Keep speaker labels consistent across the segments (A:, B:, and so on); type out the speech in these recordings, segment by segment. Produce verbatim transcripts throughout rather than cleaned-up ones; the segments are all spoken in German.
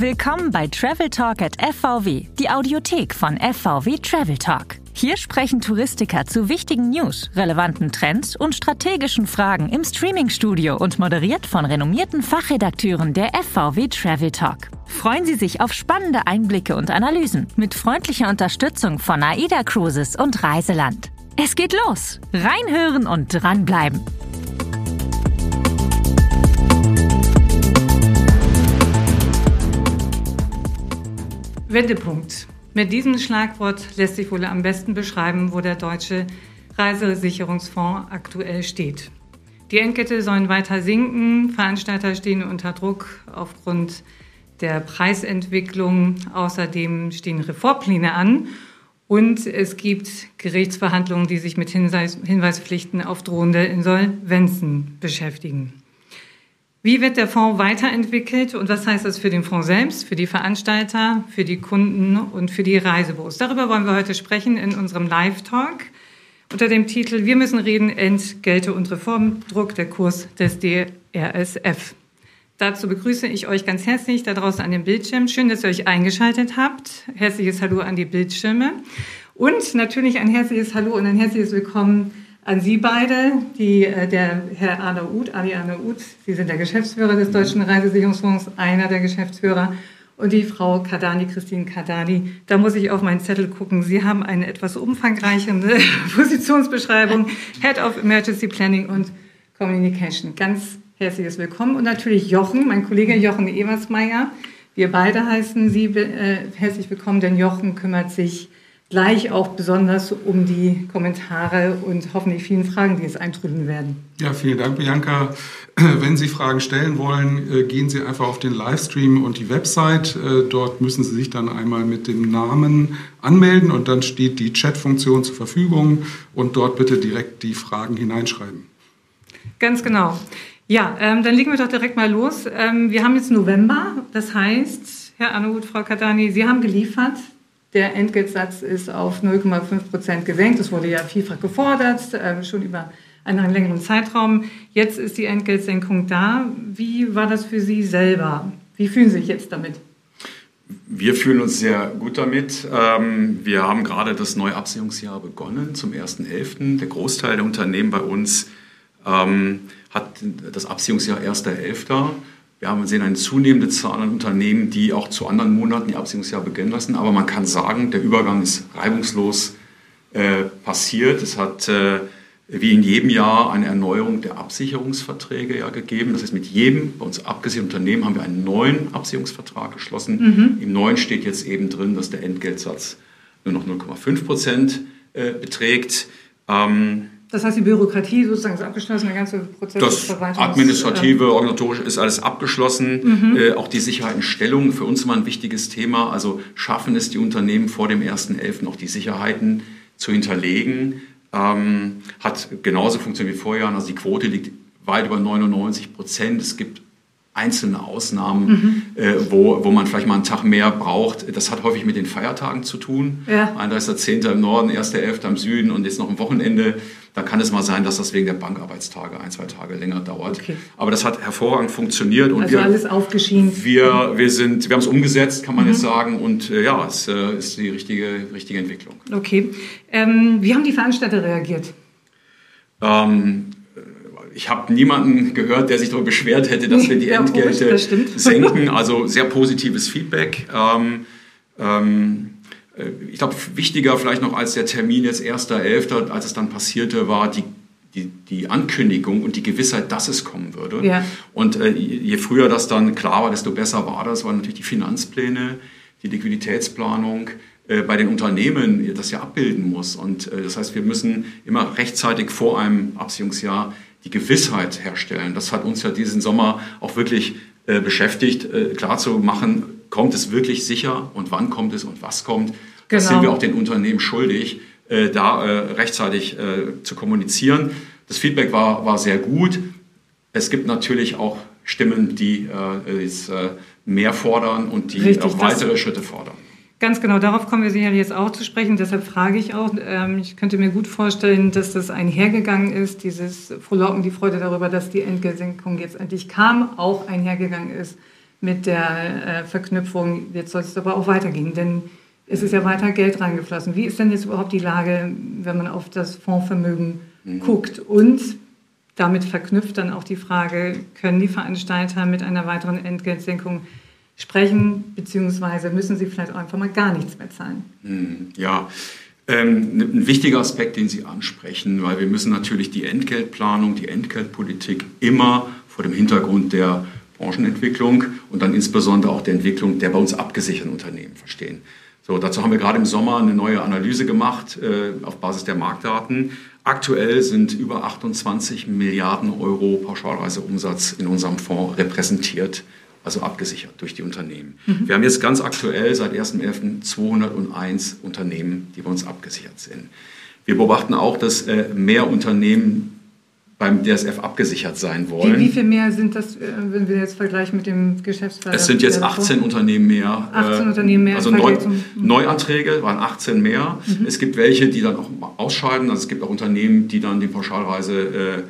A: Willkommen bei Travel Talk at F V W, die Audiothek von F V W Travel Talk. Hier sprechen Touristiker zu wichtigen News, relevanten Trends und strategischen Fragen im Streamingstudio und moderiert von renommierten Fachredakteuren der F V W Travel Talk. Freuen Sie sich auf spannende Einblicke und Analysen mit freundlicher Unterstützung von AIDA Cruises und Reiseland. Es geht los! Reinhören und dranbleiben!
B: Wendepunkt. Mit diesem Schlagwort lässt sich wohl am besten beschreiben, wo der Deutsche Reisesicherungsfonds aktuell steht. Die Entgelte sollen weiter sinken, Veranstalter stehen unter Druck aufgrund der Preisentwicklung. Außerdem stehen Reformpläne an und es gibt Gerichtsverhandlungen, die sich mit Hinweis, Hinweispflichten auf drohende Insolvenzen beschäftigen. Wie wird der Fonds weiterentwickelt und was heißt das für den Fonds selbst, für die Veranstalter, für die Kunden und für die Reisebüros? Darüber wollen wir heute sprechen in unserem Live-Talk unter dem Titel Wir müssen reden, Entgelte und Reformdruck, der Kurs des D R S F. Dazu begrüße ich euch ganz herzlich da draußen an dem Bildschirm. Schön, dass ihr euch eingeschaltet habt. Herzliches Hallo an die Bildschirme und natürlich ein herzliches Hallo und ein herzliches Willkommen an Sie beide, die, der Herr Arnaud, Ali Arnaud, Sie sind der Geschäftsführer des Deutschen Reisesicherungsfonds, einer der Geschäftsführer, und die Frau Kardani, Christine Kardani. Da muss ich auf meinen Zettel gucken. Sie haben eine etwas umfangreichere Positionsbeschreibung, Head of Emergency Planning und Communication. Ganz herzliches Willkommen. Und natürlich Jochen, mein Kollege Jochen Eversmeyer. Wir beide heißen Sie äh, herzlich willkommen, denn Jochen kümmert sich gleich auch besonders um die Kommentare und hoffentlich vielen Fragen, die jetzt eintrudeln werden.
C: Ja, vielen Dank, Bianca. Wenn Sie Fragen stellen wollen, gehen Sie einfach auf den Livestream und die Website. Dort müssen Sie sich dann einmal mit dem Namen anmelden und dann steht die Chat-Funktion zur Verfügung und dort bitte direkt die Fragen hineinschreiben. Ganz genau.
B: Ja, ähm, dann legen wir doch direkt mal los. Ähm, wir haben jetzt November, das heißt, Herr Arnaud, Frau Kardani, Sie haben geliefert. Der Entgeltsatz ist auf null Komma fünf Prozent gesenkt. Das wurde ja vielfach gefordert, äh, schon über einen längeren Zeitraum. Jetzt ist die Entgeltsenkung da. Wie war das für Sie selber? Wie fühlen Sie sich jetzt damit?
D: Wir fühlen uns sehr gut damit. Ähm, wir haben gerade das neue Absicherungsjahr begonnen zum ersten elften Der Großteil der Unternehmen bei uns ähm, hat das Absicherungsjahr erster elfter Wir haben sehen eine zunehmende Zahl an Unternehmen, die auch zu anderen Monaten ihr Absicherungsjahr beginnen lassen. Aber man kann sagen, der Übergang ist reibungslos äh, passiert. Es hat äh, wie in jedem Jahr eine Erneuerung der Absicherungsverträge ja gegeben. Das heißt, mit jedem bei uns abgesicherten Unternehmen haben wir einen neuen Absicherungsvertrag geschlossen. Mhm. Im neuen steht jetzt eben drin, dass der Entgeltsatz nur noch null Komma fünf Prozent äh, beträgt. Ähm,
B: Das heißt, die Bürokratie sozusagen ist abgeschlossen, der ganze Prozess
D: das
B: des Verwaltungs...
D: administrative, organisatorische ist alles abgeschlossen. Mhm. Äh, auch die Sicherheitenstellung, für uns immer ein wichtiges Thema. Also schaffen es die Unternehmen vor dem ersten elften auch die Sicherheiten zu hinterlegen. Ähm, hat genauso funktioniert wie vor Jahren. Also die Quote liegt weit über neunundneunzig Prozent. Es gibt einzelne Ausnahmen, mhm. äh, wo, wo man vielleicht mal einen Tag mehr braucht. Das hat häufig mit den Feiertagen zu tun. Ja. einunddreißigster zehnter im Norden, erster elfter im Süden und jetzt noch ein Wochenende. Da kann es mal sein, dass das wegen der Bankarbeitstage ein, zwei Tage länger dauert. Okay. Aber das hat hervorragend funktioniert. Und
B: also
D: wir,
B: alles aufgeschieden.
D: Wir, wir, sind, wir haben es umgesetzt, kann man mhm. jetzt sagen. Und äh, ja, es äh, ist die richtige, richtige Entwicklung.
B: Okay. Ähm, wie haben die Veranstalter reagiert?
D: Ähm, Ich habe niemanden gehört, der sich darüber beschwert hätte, dass wir die ja, Entgelte senken. Also sehr positives Feedback. Ähm, ähm, ich glaube, wichtiger vielleicht noch als der Termin jetzt erster elfter, als es dann passierte, war die, die, die Ankündigung und die Gewissheit, dass es kommen würde. Ja. Und äh, je früher das dann klar war, desto besser war das. Waren natürlich die Finanzpläne, die Liquiditätsplanung äh, bei den Unternehmen, das ja abbilden muss. Und äh, das heißt, wir müssen immer rechtzeitig vor einem Absicherungsjahr die Gewissheit herstellen. Das hat uns ja diesen Sommer auch wirklich äh, beschäftigt, äh, klar zu machen, kommt es wirklich sicher und wann kommt es und was kommt. Das genau. sind wir auch den Unternehmen schuldig, äh, da äh, rechtzeitig äh, zu kommunizieren. Das Feedback war, war sehr gut. Es gibt natürlich auch Stimmen, die äh, jetzt, äh, mehr fordern und die Richtig, auch weitere Schritte fordern.
B: Ganz genau, darauf kommen wir sicherlich jetzt auch zu sprechen. Deshalb frage ich auch, ähm, ich könnte mir gut vorstellen, dass das einhergegangen ist, dieses Frohlocken, die Freude darüber, dass die Entgeltsenkung jetzt endlich kam, auch einhergegangen ist mit der äh, Verknüpfung, jetzt soll es aber auch weitergehen, denn es ist ja weiter Geld reingeflossen. Wie ist denn jetzt überhaupt die Lage, wenn man auf das Fondsvermögen mhm. guckt? Und damit verknüpft dann auch die Frage, können die Veranstalter mit einer weiteren Entgeltsenkung sprechen, beziehungsweise müssen sie vielleicht auch einfach mal gar nichts mehr zahlen?
D: Mhm. Ja, ähm, ein wichtiger Aspekt, den Sie ansprechen, weil wir müssen natürlich die Entgeltplanung, die Entgeltpolitik immer vor dem Hintergrund der Branchenentwicklung und dann insbesondere auch der Entwicklung der bei uns abgesicherten Unternehmen verstehen. So, dazu haben wir gerade im Sommer eine neue Analyse gemacht äh, auf Basis der Marktdaten. Aktuell sind über achtundzwanzig Milliarden Euro Pauschalreiseumsatz in unserem Fonds repräsentiert, also abgesichert durch die Unternehmen. Mhm. Wir haben jetzt ganz aktuell seit ersten elften zweihunderteins Unternehmen, die bei uns abgesichert sind. Wir beobachten auch, dass äh, mehr Unternehmen beim D S F abgesichert sein wollen.
B: Wie, wie viel mehr sind das, wenn wir jetzt vergleichen mit dem Geschäftsfall?
D: Es sind jetzt achtzehn Unternehmen mehr.
B: achtzehn Unternehmen mehr.
D: Also Neu, Neuanträge waren achtzehn mehr. Mhm. Es gibt welche, die dann auch ausscheiden. Also es gibt auch Unternehmen, die dann den Pauschalreisegeschäft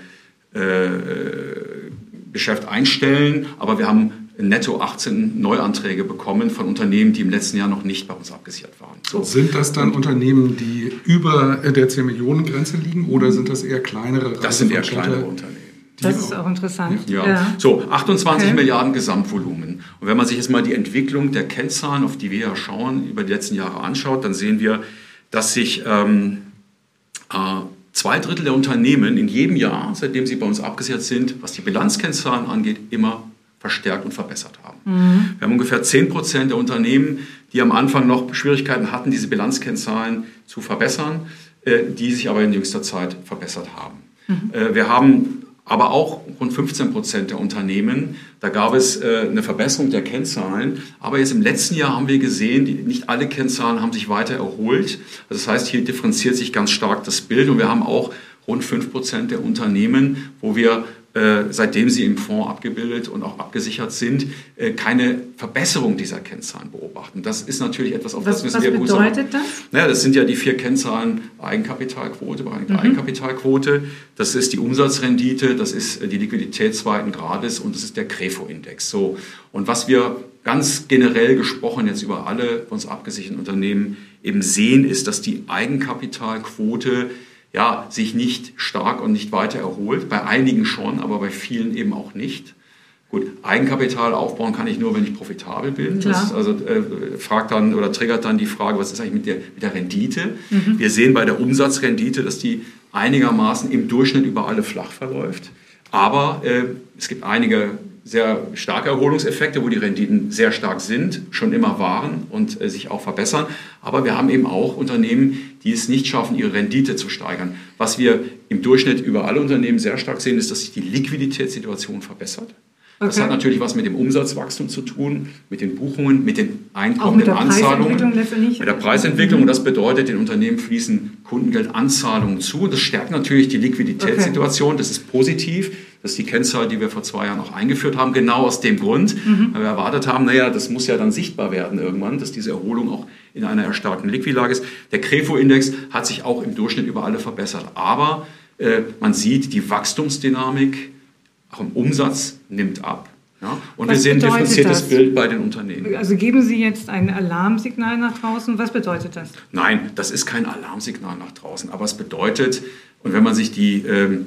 D: äh, äh, einstellen. Aber wir haben netto achtzehn Neuanträge bekommen von Unternehmen, die im letzten Jahr noch nicht bei uns abgesichert waren.
C: So. Sind das dann Unternehmen, die über der zehn-Millionen-Grenze liegen oder sind das eher kleinere?
D: Das sind eher kleinere Unternehmen.
B: Das ist auch interessant.
D: Ja. Ja. So, achtundzwanzig okay. Milliarden Gesamtvolumen. Und wenn man sich jetzt mal die Entwicklung der Kennzahlen, auf die wir ja schauen, über die letzten Jahre anschaut, dann sehen wir, dass sich ähm, äh, zwei Drittel der Unternehmen in jedem Jahr, seitdem sie bei uns abgesichert sind, was die Bilanzkennzahlen angeht, immer verstärkt und verbessert haben. Mhm. Wir haben ungefähr zehn Prozent der Unternehmen, die am Anfang noch Schwierigkeiten hatten, diese Bilanzkennzahlen zu verbessern, äh, die sich aber in jüngster Zeit verbessert haben. Mhm. Äh, wir haben aber auch rund fünfzehn Prozent der Unternehmen, da gab es äh, eine Verbesserung der Kennzahlen. Aber jetzt im letzten Jahr haben wir gesehen, die, nicht alle Kennzahlen haben sich weiter erholt. Also das heißt, hier differenziert sich ganz stark das Bild. Und wir haben auch rund fünf Prozent der Unternehmen, wo wir Äh, seitdem sie im Fonds abgebildet und auch abgesichert sind, äh, keine Verbesserung dieser Kennzahlen beobachten. Das ist natürlich etwas, auf
B: was,
D: das müssen wir gut sagen.
B: Was bedeutet das?
D: Naja, das sind ja die vier Kennzahlen: Eigenkapitalquote, mhm. Eigenkapitalquote, das ist die Umsatzrendite, das ist die Liquidität zweiten Grades und das ist der Crefo-Index. So. Und was wir ganz generell gesprochen jetzt über alle uns abgesicherten Unternehmen eben sehen, ist, dass die Eigenkapitalquote ja, sich nicht stark und nicht weiter erholt. Bei einigen schon, aber bei vielen eben auch nicht. Gut, Eigenkapital aufbauen kann ich nur, wenn ich profitabel bin.
B: Klar.
D: Das also äh, fragt dann oder triggert dann die Frage, was ist eigentlich mit der, mit der Rendite? Mhm. Wir sehen bei der Umsatzrendite, dass die einigermaßen im Durchschnitt über alle flach verläuft. Aber äh, es gibt einige sehr starke Erholungseffekte, wo die Renditen sehr stark sind, schon immer waren und äh, sich auch verbessern. Aber wir haben eben auch Unternehmen, die es nicht schaffen, ihre Rendite zu steigern. Was wir im Durchschnitt über alle Unternehmen sehr stark sehen, ist, dass sich die Liquiditätssituation verbessert. Das okay. hat natürlich was mit dem Umsatzwachstum zu tun, mit den Buchungen, mit den Einkommen, den Anzahlungen, mit der Preisentwicklung. Und das bedeutet, den Unternehmen fließen Kundengeldanzahlungen zu. Das stärkt natürlich die Liquiditätssituation. Okay. Das ist positiv. Das ist die Kennzahl, die wir vor zwei Jahren auch eingeführt haben, genau aus dem Grund, mhm. weil wir erwartet haben, naja, das muss ja dann sichtbar werden irgendwann, dass diese Erholung auch in einer erstarkten Liquidlage ist. Der Crefo-Index hat sich auch im Durchschnitt über alle verbessert. Aber äh, man sieht, die Wachstumsdynamik auch im Umsatz nimmt ab. Ja? Und was wir sehen ein differenziertes das? Bild bei den Unternehmen.
B: Also geben Sie jetzt ein Alarmsignal nach draußen? Was bedeutet das?
D: Nein, das ist kein Alarmsignal nach draußen. Aber es bedeutet, und wenn man sich die, ähm,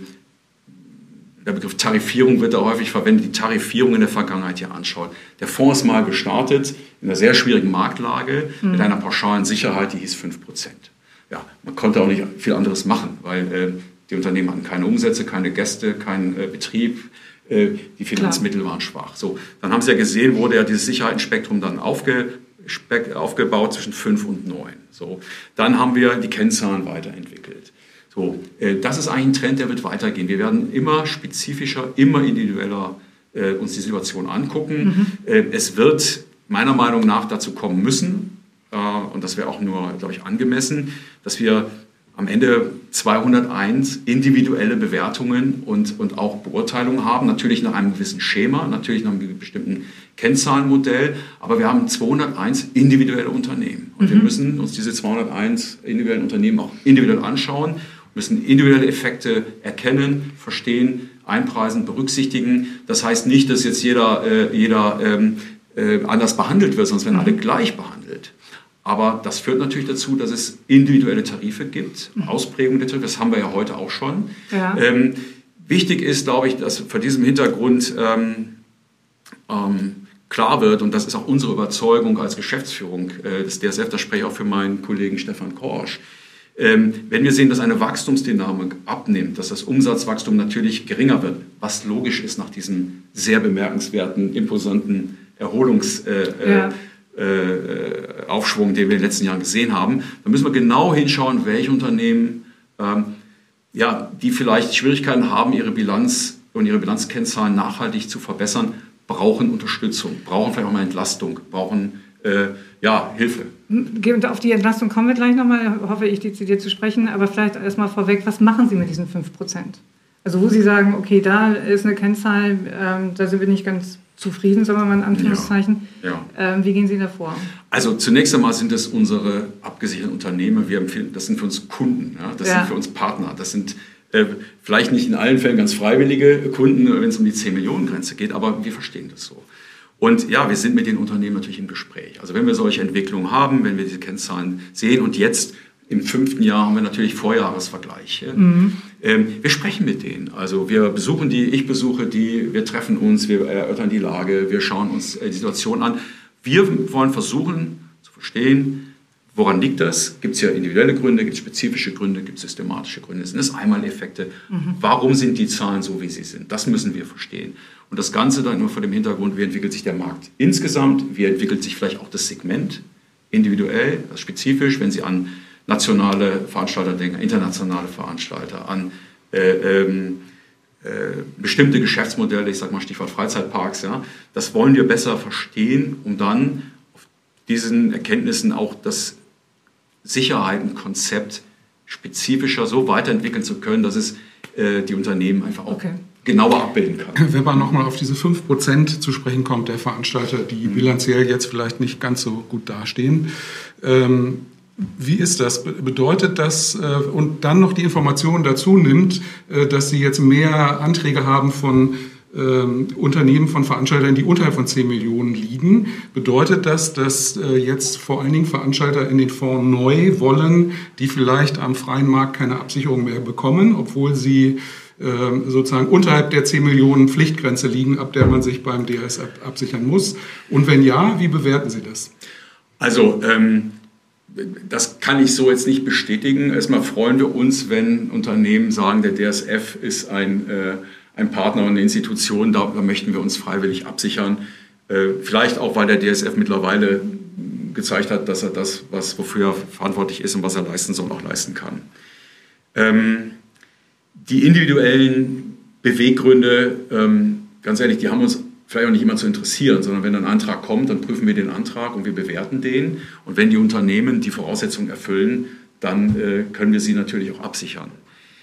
D: der Begriff Tarifierung wird da häufig verwendet, die Tarifierung in der Vergangenheit hier anschaut. Der Fonds ist mal gestartet in einer sehr schwierigen Marktlage mhm. mit einer pauschalen Sicherheit, die hieß fünf Prozent. Ja, man konnte auch nicht viel anderes machen, weil äh, die Unternehmen hatten keine Umsätze, keine Gäste, keinen äh, Betrieb. Äh, die Finanzmittel Klar. waren schwach. So, dann haben Sie ja gesehen, wurde ja dieses Sicherheitsspektrum dann aufge, aufgebaut zwischen fünf und neun. So, dann haben wir die Kennzahlen weiterentwickelt. So, äh, das ist eigentlich ein Trend, der wird weitergehen. Wir werden immer spezifischer, immer individueller äh, uns die Situation angucken. Mhm. Äh, es wird meiner Meinung nach dazu kommen müssen, äh, und das wäre auch nur, glaube ich, angemessen, dass wir am Ende zweihunderteins individuelle Bewertungen und, und auch Beurteilungen haben, natürlich nach einem gewissen Schema, natürlich nach einem bestimmten Kennzahlenmodell, aber wir haben zweihunderteins individuelle Unternehmen. Und mhm. wir müssen uns diese zweihunderteins individuellen Unternehmen auch individuell anschauen, müssen individuelle Effekte erkennen, verstehen, einpreisen, berücksichtigen. Das heißt nicht, dass jetzt jeder, äh, jeder ähm, äh, anders behandelt wird, sonst werden alle gleich behandelt. Aber das führt natürlich dazu, dass es individuelle Tarife gibt, mhm. Ausprägung der Tarife, das haben wir ja heute auch schon. Ja. Ähm, wichtig ist, glaube ich, dass vor diesem Hintergrund ähm, ähm, klar wird, und das ist auch unsere Überzeugung als Geschäftsführung äh, des D S F, das spreche ich auch für meinen Kollegen Stefan Korsch, ähm, wenn wir sehen, dass eine Wachstumsdynamik abnimmt, dass das Umsatzwachstum natürlich geringer wird, was logisch ist nach diesem sehr bemerkenswerten, imposanten Erholungsaufschwung, äh, ja. äh, Aufschwung, den wir in den letzten Jahren gesehen haben, dann müssen wir genau hinschauen, welche Unternehmen, ähm, ja, die vielleicht Schwierigkeiten haben, ihre Bilanz und ihre Bilanzkennzahlen nachhaltig zu verbessern, brauchen Unterstützung, brauchen vielleicht auch mal Entlastung, brauchen äh, ja, Hilfe.
B: Und auf die Entlastung kommen wir gleich nochmal, hoffe ich, dezidiert zu sprechen, aber vielleicht erstmal vorweg, was machen Sie mit diesen fünf Prozent? Also wo Sie sagen, okay, da ist eine Kennzahl, ähm, da sind wir nicht ganz zufrieden, sagen wir mal in Anführungszeichen. Ja, ja. Ähm, wie gehen Sie da vor?
D: Also zunächst einmal sind das unsere abgesicherten Unternehmen, wir empfehlen, das sind für uns Kunden, ja? Das ja. sind für uns Partner, das sind äh, vielleicht nicht in allen Fällen ganz freiwillige Kunden, wenn es um die zehn Millionen Grenze geht, aber wir verstehen das so. Und ja, wir sind mit den Unternehmen natürlich im Gespräch. Also wenn wir solche Entwicklungen haben, wenn wir diese Kennzahlen sehen und jetzt im fünften Jahr haben wir natürlich Vorjahresvergleiche. Mhm. Ähm, wir sprechen mit denen. Also wir besuchen die, ich besuche die, wir treffen uns, wir erörtern die Lage, wir schauen uns die Situation an. Wir wollen versuchen zu verstehen, woran liegt das? Gibt es ja individuelle Gründe, gibt es spezifische Gründe, gibt es systematische Gründe? Sind es Einmaleffekte? Mhm. Warum sind die Zahlen so, wie sie sind? Das müssen wir verstehen. Und das Ganze dann nur vor dem Hintergrund, wie entwickelt sich der Markt insgesamt, wie entwickelt sich vielleicht auch das Segment individuell, das spezifisch, wenn Sie an nationale Veranstalter denken, internationale Veranstalter, an äh, ähm, äh, bestimmte Geschäftsmodelle, ich sage mal Stichwort Freizeitparks, ja, das wollen wir besser verstehen, um dann auf diesen Erkenntnissen auch das Sicherheitenkonzept spezifischer so weiterentwickeln zu können, dass es äh, die Unternehmen einfach auch okay. genauer abbilden kann.
C: Wenn man nochmal auf diese fünf Prozent zu sprechen kommt, der Veranstalter, die mhm. bilanziell jetzt vielleicht nicht ganz so gut dastehen, ähm, wie ist das? Bedeutet das, äh, und dann noch die Information dazu nimmt, äh, dass Sie jetzt mehr Anträge haben von ähm, Unternehmen, von Veranstaltern, die unterhalb von zehn Millionen liegen, bedeutet das, dass äh, jetzt vor allen Dingen Veranstalter in den Fonds neu wollen, die vielleicht am freien Markt keine Absicherung mehr bekommen, obwohl sie äh, sozusagen unterhalb der zehn Millionen Pflichtgrenze liegen, ab der man sich beim D S F absichern muss? Und wenn ja, wie bewerten Sie das?
D: Also, ähm das kann ich so jetzt nicht bestätigen. Erstmal freuen wir uns, wenn Unternehmen sagen, der D S F ist ein, äh, ein Partner und eine Institution, da, da möchten wir uns freiwillig absichern. Äh, vielleicht auch, weil der D S F mittlerweile gezeigt hat, dass er das, was, wofür er verantwortlich ist und was er leisten soll, auch leisten kann. Ähm, die individuellen Beweggründe, ähm, ganz ehrlich, die haben uns vielleicht auch nicht immer zu interessieren, sondern wenn ein Antrag kommt, dann prüfen wir den Antrag und wir bewerten den. Und wenn die Unternehmen die Voraussetzungen erfüllen, dann äh, können wir sie natürlich auch absichern.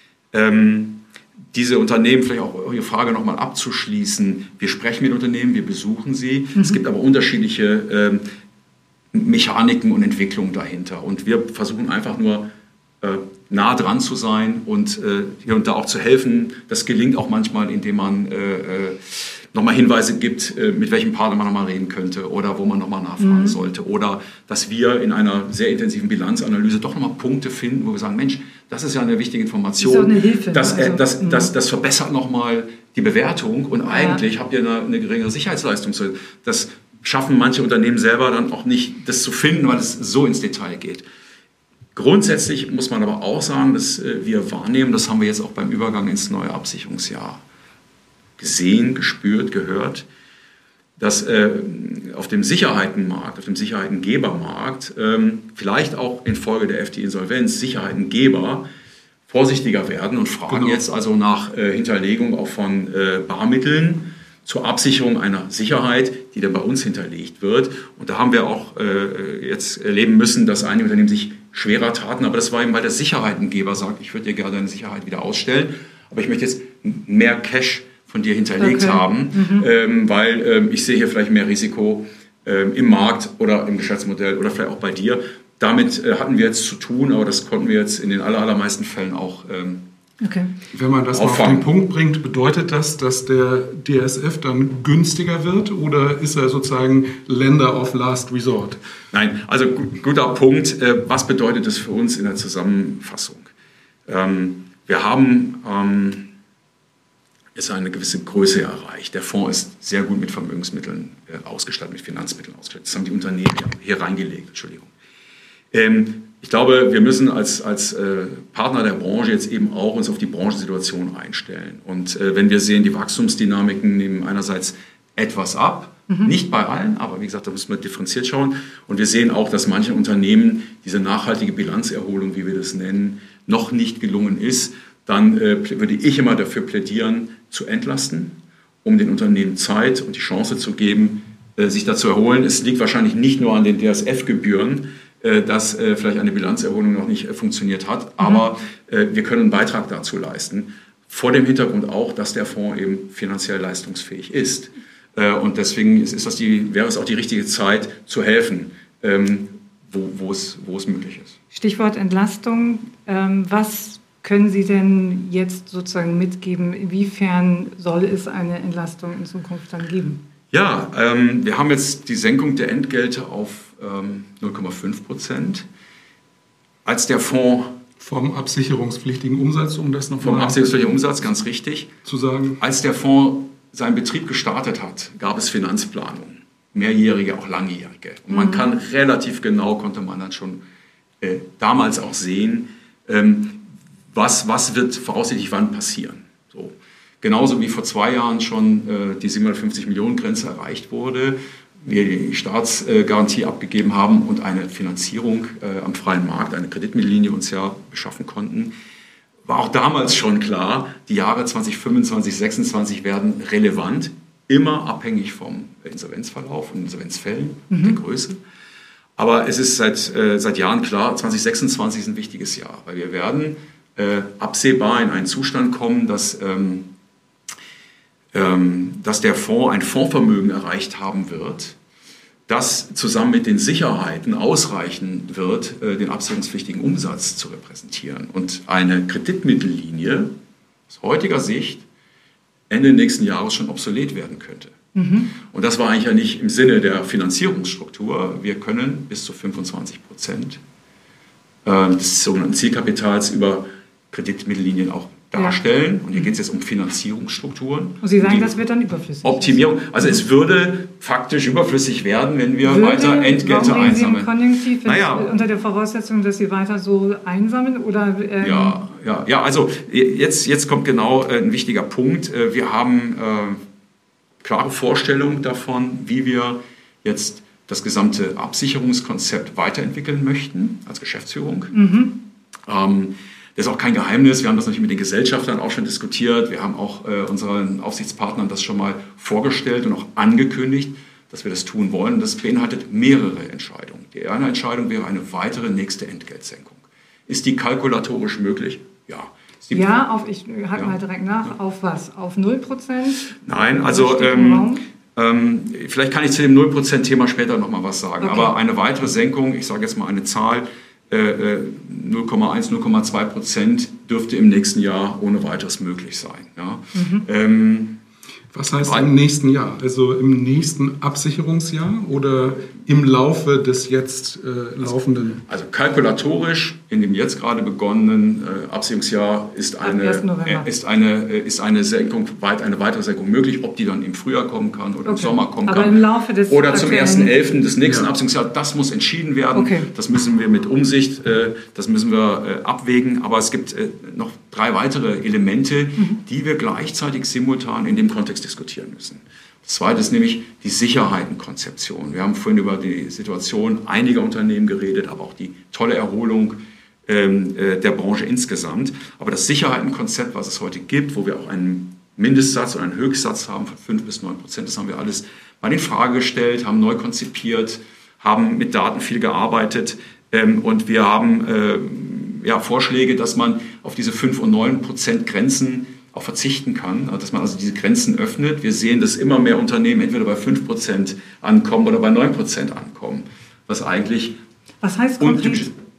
D: Ähm, diese Unternehmen, vielleicht auch Ihre Frage nochmal abzuschließen, wir sprechen mit Unternehmen, wir besuchen sie. Mhm. Es gibt aber unterschiedliche äh, Mechaniken und Entwicklungen dahinter. Und wir versuchen einfach nur äh, nah dran zu sein und äh, hier und da auch zu helfen. Das gelingt auch manchmal, indem man äh, äh, nochmal Hinweise gibt, mit welchem Partner man nochmal reden könnte oder wo man nochmal nachfragen mhm. sollte. Oder dass wir in einer sehr intensiven Bilanzanalyse doch nochmal Punkte finden, wo wir sagen, Mensch, das ist ja eine wichtige Information. Das ist auch eine Hilfe. Das, also, das, das, das, das verbessert nochmal die Bewertung und ja. eigentlich habt ihr eine, eine geringere Sicherheitsleistung. Das schaffen manche Unternehmen selber dann auch nicht, das zu finden, weil es so ins Detail geht. Grundsätzlich muss man aber auch sagen, dass wir wahrnehmen, das haben wir jetzt auch beim Übergang ins neue Absicherungsjahr gesehen, gespürt, gehört, dass äh, auf dem Sicherheitenmarkt, auf dem Sicherheitengebermarkt, ähm, vielleicht auch infolge der F D-Insolvenz Sicherheitengeber vorsichtiger werden und fragen genau. jetzt also nach äh, Hinterlegung auch von äh, Barmitteln zur Absicherung einer Sicherheit, die dann bei uns hinterlegt wird. Und da haben wir auch äh, jetzt erleben müssen, dass einige Unternehmen sich schwerer taten, aber das war eben, weil der Sicherheitengeber sagt, ich würde dir gerne deine Sicherheit wieder ausstellen, aber ich möchte jetzt mehr Cash von dir hinterlegt okay. haben, mhm. ähm, weil ähm, ich sehe hier vielleicht mehr Risiko ähm, im Markt oder im Geschäftsmodell oder vielleicht auch bei dir. Damit äh, hatten wir jetzt zu tun, aber das konnten wir jetzt in den aller, allermeisten Fällen auch ähm,
B: Okay.
C: Wenn man das mal auf den Punkt bringt, bedeutet das, dass der D S F dann günstiger wird oder ist er sozusagen Lender of Last Resort?
D: Nein, also guter Punkt. Was bedeutet das für uns in der Zusammenfassung? Wir haben jetzt eine gewisse Größe erreicht. Der Fonds ist sehr gut mit Vermögensmitteln ausgestattet, mit Finanzmitteln ausgestattet. Das haben die Unternehmen hier reingelegt, Entschuldigung. Ich glaube, wir müssen als, als äh, Partner der Branche jetzt eben auch uns auf die Branchensituation einstellen. Und äh, wenn wir sehen, die Wachstumsdynamiken nehmen einerseits etwas ab, mhm. nicht bei allen, aber wie gesagt, da müssen wir differenziert schauen. Und wir sehen auch, dass manchen Unternehmen diese nachhaltige Bilanzerholung, wie wir das nennen, noch nicht gelungen ist. Dann äh, würde ich immer dafür plädieren, zu entlasten, um den Unternehmen Zeit und die Chance zu geben, äh, sich da zu erholen. Es liegt wahrscheinlich nicht nur an den D S F-Gebühren, dass äh, vielleicht eine Bilanzerholung noch nicht äh, funktioniert hat. Aber äh, wir können einen Beitrag dazu leisten. Vor dem Hintergrund auch, dass der Fonds eben finanziell leistungsfähig ist. Äh, und deswegen ist, ist das die, wäre es auch die richtige Zeit zu helfen, ähm, wo, wo, es, wo es möglich ist.
B: Stichwort Entlastung. Ähm, was können Sie denn jetzt sozusagen mitgeben? Inwiefern soll es eine Entlastung in Zukunft dann geben?
D: Ja, ähm, wir haben jetzt die Senkung der Entgelte auf ähm, null Komma fünf Prozent. Als der Fonds...
C: Vom absicherungspflichtigen Umsatz, um das noch
D: Vom absicherungspflichtigen Umsatz, ganz richtig.
C: Zu sagen.
D: Als der Fonds seinen Betrieb gestartet hat, gab es Finanzplanungen. Mehrjährige, auch langjährige. Und man mhm. kann relativ genau, konnte man dann schon äh, damals auch sehen, ähm, was, was wird voraussichtlich wann passieren. So. Genauso wie vor zwei Jahren schon äh, die siebenhundertfünfzig Millionen Grenze erreicht wurde, wir die Staatsgarantie abgegeben haben und eine Finanzierung äh, am freien Markt, eine Kreditmittellinie uns ja beschaffen konnten, war auch damals schon klar, die Jahre zwanzig fünfundzwanzig, sechsundzwanzig werden relevant, immer abhängig vom Insolvenzverlauf und Insolvenzfällen, mhm. der Größe. Aber es ist seit, äh, seit Jahren klar, zwanzig sechsundzwanzig ist ein wichtiges Jahr, weil wir werden äh, absehbar in einen Zustand kommen, dass... Ähm, dass der Fonds ein Fondsvermögen erreicht haben wird, das zusammen mit den Sicherheiten ausreichen wird, den absicherungspflichtigen Umsatz zu repräsentieren. Und eine Kreditmittellinie aus heutiger Sicht Ende nächsten Jahres schon obsolet werden könnte. Mhm. Und das war eigentlich ja nicht im Sinne der Finanzierungsstruktur. Wir können bis zu fünfundzwanzig Prozent des sogenannten Zielkapitals über Kreditmittellinien auch darstellen. Ja. Und hier geht es jetzt um Finanzierungsstrukturen.
B: Und Sie sagen, das wird dann überflüssig.
D: Optimierung. Also es würde faktisch überflüssig werden, wenn wir würde, weiter Entgelte einsammeln.
B: Konjunktiv naja. Unter der Voraussetzung, dass Sie weiter so einsammeln? Oder, ähm
D: ja, ja, ja, also jetzt, jetzt kommt genau ein wichtiger Punkt. Wir haben äh, klare Vorstellungen davon, wie wir jetzt das gesamte Absicherungskonzept weiterentwickeln möchten als Geschäftsführung. Mhm. Ähm, Das ist auch kein Geheimnis. Wir haben das natürlich mit den Gesellschaftern auch schon diskutiert. Wir haben auch äh, unseren Aufsichtspartnern das schon mal vorgestellt und auch angekündigt, dass wir das tun wollen. Und das beinhaltet mehrere Entscheidungen. Die eine Entscheidung wäre eine weitere nächste Entgeltsenkung. Ist die kalkulatorisch möglich? Ja. Ist die
B: ja, auf, ich halte ja. mal direkt nach. Ja. Auf was? Auf null Prozent?
D: Nein, also ähm, ähm, vielleicht kann ich zu dem null Prozent Thema später noch mal was sagen. Okay. Aber eine weitere Senkung, ich sage jetzt mal eine Zahl, null Komma eins, null Komma zwei Prozent dürfte im nächsten Jahr ohne weiteres möglich sein. Ja. Mhm. Ähm,
C: Was heißt im nächsten Jahr? Also im nächsten Absicherungsjahr oder im Laufe des jetzt äh, laufenden?
D: Also, also kalkulatorisch in dem jetzt gerade begonnenen äh, Absicherungsjahr ist eine, äh, ist, eine, äh, ist eine Senkung, weit, eine weitere Senkung möglich. Ob die dann im Frühjahr kommen kann oder okay. im Sommer kommen
B: Aber
D: kann.
B: Im Laufe des
D: oder zum ersten elften des nächsten ja. Absicherungsjahres. Das muss entschieden werden.
B: Okay.
D: Das müssen wir mit Umsicht, äh, das müssen wir äh, abwägen. Aber es gibt äh, noch drei weitere Elemente, mhm. die wir gleichzeitig simultan in dem Kontext diskutieren müssen. Das zweite ist nämlich die Sicherheitenkonzeption. Wir haben vorhin über die Situation einiger Unternehmen geredet, aber auch die tolle Erholung ähm, äh, der Branche insgesamt. Aber das Sicherheitenkonzept, was es heute gibt, wo wir auch einen Mindestsatz oder einen Höchstsatz haben von fünf bis neun Prozent, das haben wir alles mal in Frage gestellt, haben neu konzipiert, haben mit Daten viel gearbeitet ähm, und wir haben äh, ja, Vorschläge, dass man auf diese fünf und neun Prozent Grenzen auch verzichten kann, dass man also diese Grenzen öffnet. Wir sehen, dass immer mehr Unternehmen entweder bei fünf Prozent ankommen oder bei neun Prozent ankommen, was eigentlich
B: Was heißt konkret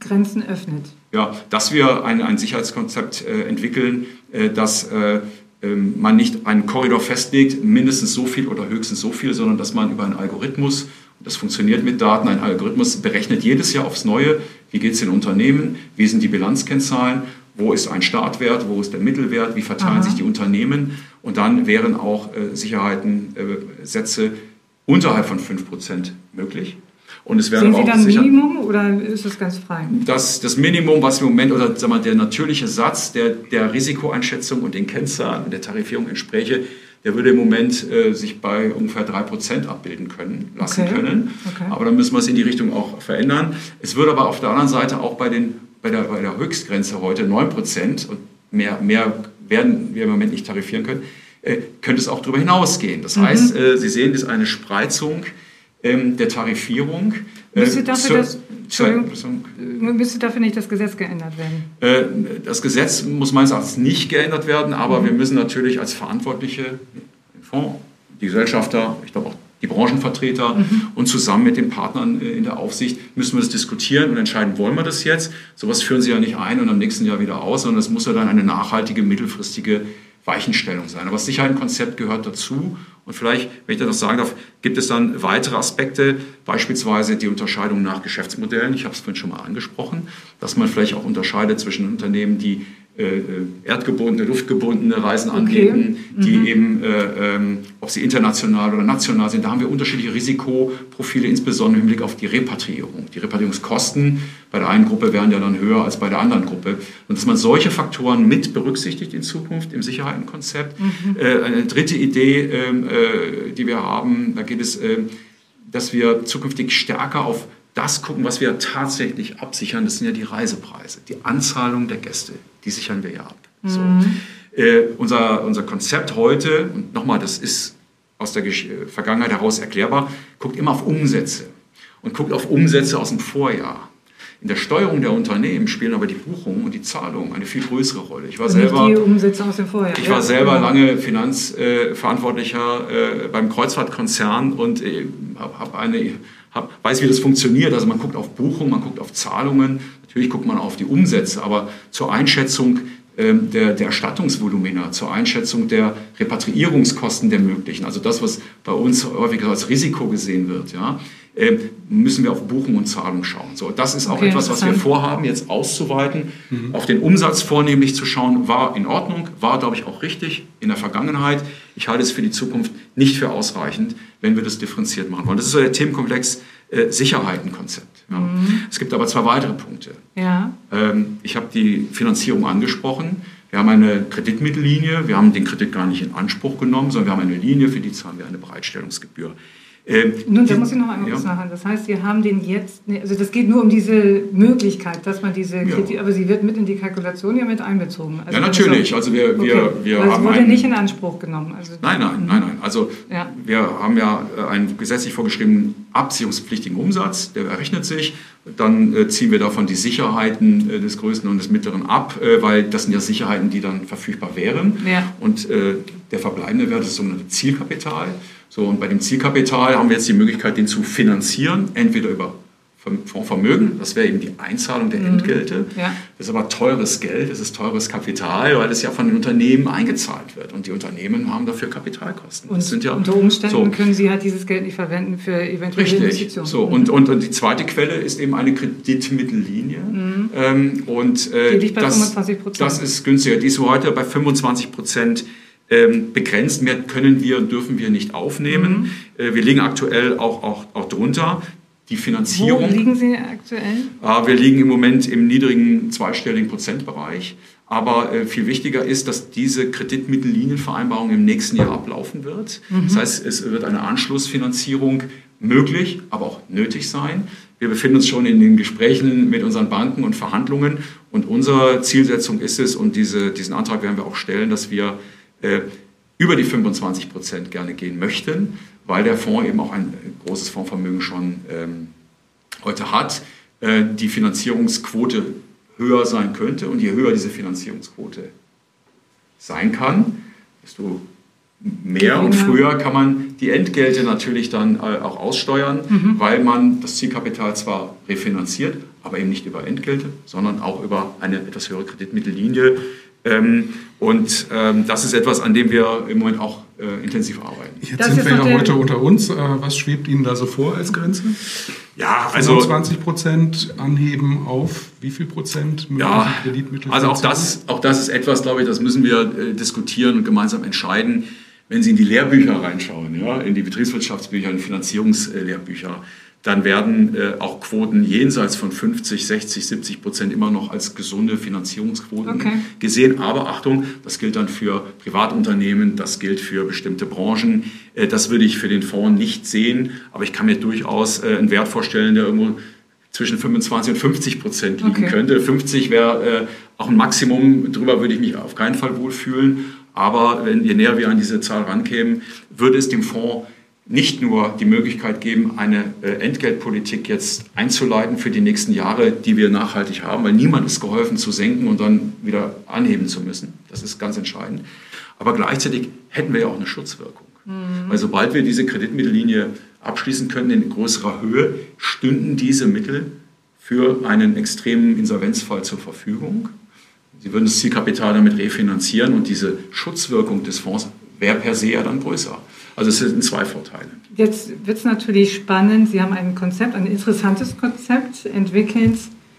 B: Grenzen öffnet?
D: Ja, dass wir ein, ein Sicherheitskonzept äh, entwickeln, äh, dass äh, man nicht einen Korridor festlegt, mindestens so viel oder höchstens so viel, sondern dass man über einen Algorithmus, und das funktioniert mit Daten, ein Algorithmus berechnet jedes Jahr aufs Neue, wie geht es den Unternehmen, wie sind die Bilanzkennzahlen, wo ist ein Startwert, wo ist der Mittelwert, wie verteilen Aha. sich die Unternehmen, und dann wären auch äh, Sicherheitensätze äh, unterhalb von fünf Prozent möglich. Und es
B: Sehen Sie dann Minimum oder ist das ganz frei?
D: Das, das Minimum, was im Moment, oder sagen wir, der natürliche Satz der, der Risikoeinschätzung und den Kennzahlen und der Tarifierung entspräche, der würde im Moment äh, sich bei ungefähr drei Prozent abbilden können, lassen okay. können. Okay. Aber dann müssen wir es in die Richtung auch verändern. Es würde aber auf der anderen Seite auch bei, den, bei, der, bei der Höchstgrenze heute neun Prozent, und mehr, mehr werden wir im Moment nicht tarifieren können, äh, könnte es auch darüber hinausgehen. Das mhm. heißt, äh, Sie sehen, das ist eine Spreizung der Tarifierung.
B: Müsste dafür, das, Entschuldigung, müsste dafür nicht das Gesetz geändert werden?
D: Das Gesetz muss meines Erachtens nicht geändert werden, aber mhm. wir müssen natürlich als Verantwortliche, den Fonds, die Gesellschafter, ich glaube auch die Branchenvertreter mhm. und zusammen mit den Partnern in der Aufsicht müssen wir das diskutieren und entscheiden, wollen wir das jetzt? Sowas führen Sie ja nicht ein und am nächsten Jahr wieder aus, sondern es muss ja dann eine nachhaltige, mittelfristige Weichenstellung sein. Aber das Sicherheitskonzept gehört dazu. Und vielleicht, wenn ich das noch sagen darf, gibt es dann weitere Aspekte, beispielsweise die Unterscheidung nach Geschäftsmodellen. Ich habe es vorhin schon mal angesprochen, dass man vielleicht auch unterscheidet zwischen Unternehmen, die äh, erdgebundene, luftgebundene Reisen anbieten, okay. die mhm. eben, äh, ähm, ob sie international oder national sind. Da haben wir unterschiedliche Risikoprofile, insbesondere im Blick auf die Repatriierung. Die Repatriierungskosten bei der einen Gruppe wären ja dann höher als bei der anderen Gruppe. Und dass man solche Faktoren mit berücksichtigt in Zukunft im Sicherheitenkonzept. Mhm. Äh, eine dritte Idee, äh, die wir haben, da geht es, äh, dass wir zukünftig stärker auf das gucken, was wir tatsächlich absichern. Das sind ja die Reisepreise, die Anzahlung der Gäste. Die sichern wir ja ab. Mhm. So. Äh, unser, unser Konzept heute, und nochmal, das ist aus der Gesch- Vergangenheit heraus erklärbar, guckt immer auf Umsätze und guckt auf Umsätze aus dem Vorjahr. In der Steuerung der Unternehmen spielen aber die Buchungen und die Zahlungen eine viel größere Rolle. Ich war
B: und
D: selber,
B: nicht die Umsätze aus dem Vorjahr.
D: Ich war ja, selber genau. lange Finanzverantwortlicher äh, beim Kreuzfahrtkonzern und äh, habe eine, hab, weiß, wie das funktioniert. Also man guckt auf Buchungen, man guckt auf Zahlungen, natürlich guckt man auf die Umsätze, aber zur Einschätzung ähm, der, der Erstattungsvolumina, zur Einschätzung der Repatriierungskosten der möglichen, also das, was bei uns häufig als Risiko gesehen wird, ja, müssen wir auf Buchung und Zahlung schauen. So, das ist auch okay, etwas, was wir vorhaben, jetzt auszuweiten, mhm. auf den Umsatz vornehmlich zu schauen, war in Ordnung, war, glaube ich, auch richtig in der Vergangenheit. Ich halte es für die Zukunft nicht für ausreichend, wenn wir das differenziert machen wollen. Das ist so der Themenkomplex äh, Sicherheitenkonzept. Ja. Mhm. Es gibt aber zwei weitere Punkte.
B: Ja.
D: Ähm, ich habe die Finanzierung angesprochen. Wir haben eine Kreditmittellinie, wir haben den Kredit gar nicht in Anspruch genommen, sondern wir haben eine Linie, für die zahlen wir eine Bereitstellungsgebühr.
B: Ähm, Nun, da muss ich noch einmal ja. was nachhaken. Das heißt, Sie haben den jetzt, also das geht nur um diese Möglichkeit, dass man diese Kredit, ja. aber sie wird mit in die Kalkulation ja mit einbezogen. Also
D: ja, natürlich. Also wir, wir, okay. wir
B: also
D: haben
B: wurde
D: einen,
B: nicht in Anspruch genommen. Also
D: nein, nein, nein, nein. Also ja. wir haben ja einen gesetzlich vorgeschriebenen abziehungspflichtigen Umsatz, der errechnet sich. Dann äh, ziehen wir davon die Sicherheiten äh, des Größten und des Mittleren ab, äh, weil das sind ja Sicherheiten, die dann verfügbar wären. Ja. Und äh, der verbleibende Wert ist das sogenannte Zielkapital. So, und bei dem Zielkapital haben wir jetzt die Möglichkeit, den zu finanzieren, entweder über Fondsvermögen, das wäre eben die Einzahlung der Entgelte. Ja. Das ist aber teures Geld, das ist teures Kapital, weil es ja von den Unternehmen eingezahlt wird. Und die Unternehmen haben dafür Kapitalkosten.
B: Und
D: das sind ja,
B: unter Umständen so, können sie halt dieses Geld nicht verwenden für eventuelle richtig, Investitionen.
D: So, und, und, und die zweite Quelle ist eben eine Kreditmittellinie. Mhm. Ähm, und, äh, die liegt bei das, fünfundzwanzig Prozent. Das ist günstiger. Die ist heute bei fünfundzwanzig Prozent Ähm, begrenzt. Mehr können wir und dürfen wir nicht aufnehmen. Mhm. Äh, wir liegen aktuell auch, auch, auch drunter. Die Finanzierung.
B: Wo liegen Sie aktuell?
D: Äh, wir liegen im Moment im niedrigen zweistelligen Prozentbereich. Aber äh, viel wichtiger ist, dass diese Kreditmittellinienvereinbarung im nächsten Jahr ablaufen wird. Mhm. Das heißt, es wird eine Anschlussfinanzierung möglich, aber auch nötig sein. Wir befinden uns schon in den Gesprächen mit unseren Banken und Verhandlungen. Und unsere Zielsetzung ist es, und diese, diesen Antrag werden wir auch stellen, dass wir Äh, über die fünfundzwanzig Prozent gerne gehen möchten, weil der Fonds eben auch ein großes Fondsvermögen schon ähm, heute hat, äh, die Finanzierungsquote höher sein könnte. Und je höher diese Finanzierungsquote sein kann, desto mehr und früher kann man die Entgelte natürlich dann äh, auch aussteuern, mhm. weil man das Zielkapital zwar refinanziert, aber eben nicht über Entgelte, sondern auch über eine etwas höhere Kreditmittellinie. Ähm, und ähm, das ist etwas, an dem wir im Moment auch äh, intensiv arbeiten.
C: Jetzt das sind wir ja heute unter uns. Äh, was schwebt Ihnen da so vor als Grenze?
D: Ja, also
C: zwanzig Prozent anheben auf wie viel Prozent
D: ja, Kreditmittel? Also auch das, auch das ist etwas, glaube ich, das müssen wir äh, diskutieren und gemeinsam entscheiden. Wenn Sie in die Lehrbücher reinschauen, ja, in die Betriebswirtschaftsbücher, in die Finanzierungslehrbücher, dann werden äh, auch Quoten jenseits von fünfzig, sechzig, siebzig Prozent immer noch als gesunde Finanzierungsquoten okay. gesehen. Aber Achtung, das gilt dann für Privatunternehmen, das gilt für bestimmte Branchen. Äh, das würde ich für den Fonds nicht sehen, aber ich kann mir durchaus äh, einen Wert vorstellen, der irgendwo zwischen fünfundzwanzig und fünfzig Prozent liegen okay. könnte. fünfzig wäre äh, auch ein Maximum, darüber würde ich mich auf keinen Fall wohlfühlen. Aber wenn, je näher wir an diese Zahl rankämen, würde es dem Fonds nicht nur die Möglichkeit geben, eine äh, Entgeltpolitik jetzt einzuleiten für die nächsten Jahre, die wir nachhaltig haben, weil niemand ist geholfen zu senken und dann wieder anheben zu müssen. Das ist ganz entscheidend. Aber gleichzeitig hätten wir ja auch eine Schutzwirkung. Mhm. Weil sobald wir diese Kreditmittellinie abschließen können in größerer Höhe, stünden diese Mittel für einen extremen Insolvenzfall zur Verfügung. Sie würden das Zielkapital damit refinanzieren und diese Schutzwirkung des Fonds wäre per se ja dann größer. Also es sind zwei Vorteile.
B: Jetzt wird es natürlich spannend. Sie haben ein Konzept, ein interessantes Konzept entwickelt.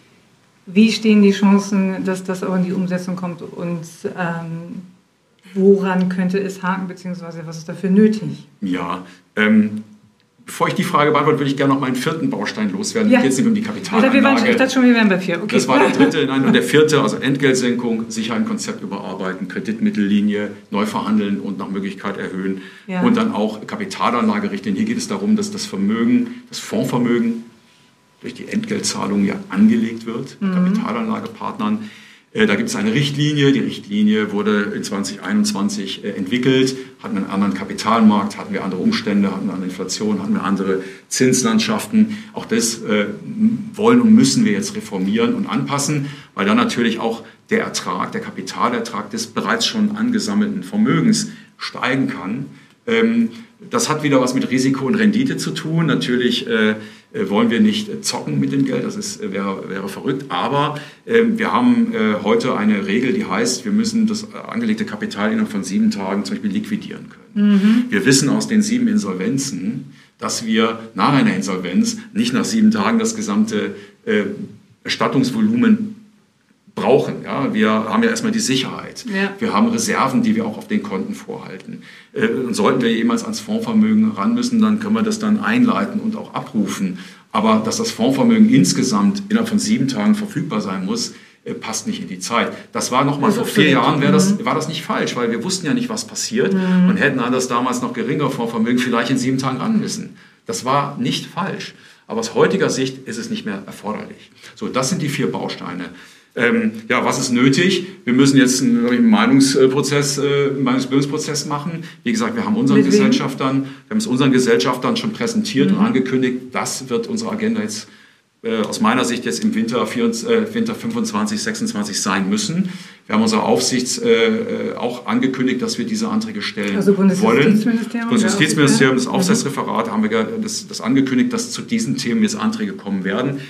B: Wie stehen die Chancen, dass das auch in die Umsetzung kommt und ähm, woran könnte es haken, beziehungsweise was ist dafür nötig?
D: Ja, ähm, bevor ich die Frage beantworte, würde ich gerne noch meinen vierten Baustein loswerden. Ja. Jetzt nicht um die Kapitalanlage.
B: Wir waren, ich dachte schon, wir wären bei vier. Okay.
D: Das war der dritte. Nein, und der vierte, also Entgeltsenkung, sicher ein Konzept überarbeiten, Kreditmittellinie neu verhandeln und nach Möglichkeit erhöhen. Ja. Und dann auch Kapitalanlagerichtlinien. Hier geht es darum, dass das Vermögen, das Fondsvermögen durch die Entgeltzahlung ja angelegt wird, mhm. Kapitalanlagepartnern. Da gibt es eine Richtlinie. Die Richtlinie wurde in zwanzig einundzwanzig entwickelt, hatten einen anderen Kapitalmarkt, hatten wir andere Umstände, hatten wir eine Inflation, hatten wir andere Zinslandschaften. Auch das äh, wollen und müssen wir jetzt reformieren und anpassen, weil dann natürlich auch der Ertrag, der Kapitalertrag des bereits schon angesammelten Vermögens steigen kann. Ähm, das hat wieder was mit Risiko und Rendite zu tun. Natürlich äh, wollen wir nicht zocken mit dem Geld, das ist, wäre, wäre verrückt. Aber äh, wir haben äh, heute eine Regel, die heißt, wir müssen das angelegte Kapital innerhalb von sieben Tagen zum Beispiel liquidieren können. Mhm. Wir wissen aus den sieben Insolvenzen, dass wir nach einer Insolvenz nicht nach sieben Tagen das gesamte äh, Erstattungsvolumen brauchen. Ja, wir haben ja erstmal die Sicherheit. Ja. Wir haben Reserven, die wir auch auf den Konten vorhalten. Äh, und sollten wir jemals ans Fondsvermögen ran müssen, dann können wir das dann einleiten und auch abrufen. Aber dass das Fondsvermögen insgesamt innerhalb von sieben Tagen verfügbar sein muss, äh, passt nicht in die Zeit. Das war noch mal vor vier Jahren, wäre das, war das nicht falsch, weil wir wussten ja nicht, was passiert mhm. und hätten an das damals noch geringere Fondsvermögen vielleicht in sieben Tagen ran müssen. Das war nicht falsch. Aber aus heutiger Sicht ist es nicht mehr erforderlich. So, das sind die vier Bausteine. Ähm, ja, was ist nötig? Wir müssen jetzt einen, einen Meinungsprozess, äh, einen Meinungsbildungsprozess machen. Wie gesagt, wir haben unseren Mit Gesellschaftern, wir haben es unseren Gesellschaftern schon präsentiert mhm. und angekündigt. Das wird unsere Agenda jetzt äh, aus meiner Sicht jetzt im Winter, vierundzwanzig, äh, Winter fünfundzwanzig, sechsundzwanzig sein müssen. Wir haben unserer Aufsicht äh, auch angekündigt, dass wir diese Anträge stellen also
B: Bundesjustizministerium,
D: wollen. Das Justizministerium, das Aufsichtsreferat haben wir das, das angekündigt, dass zu diesen Themen jetzt Anträge kommen werden.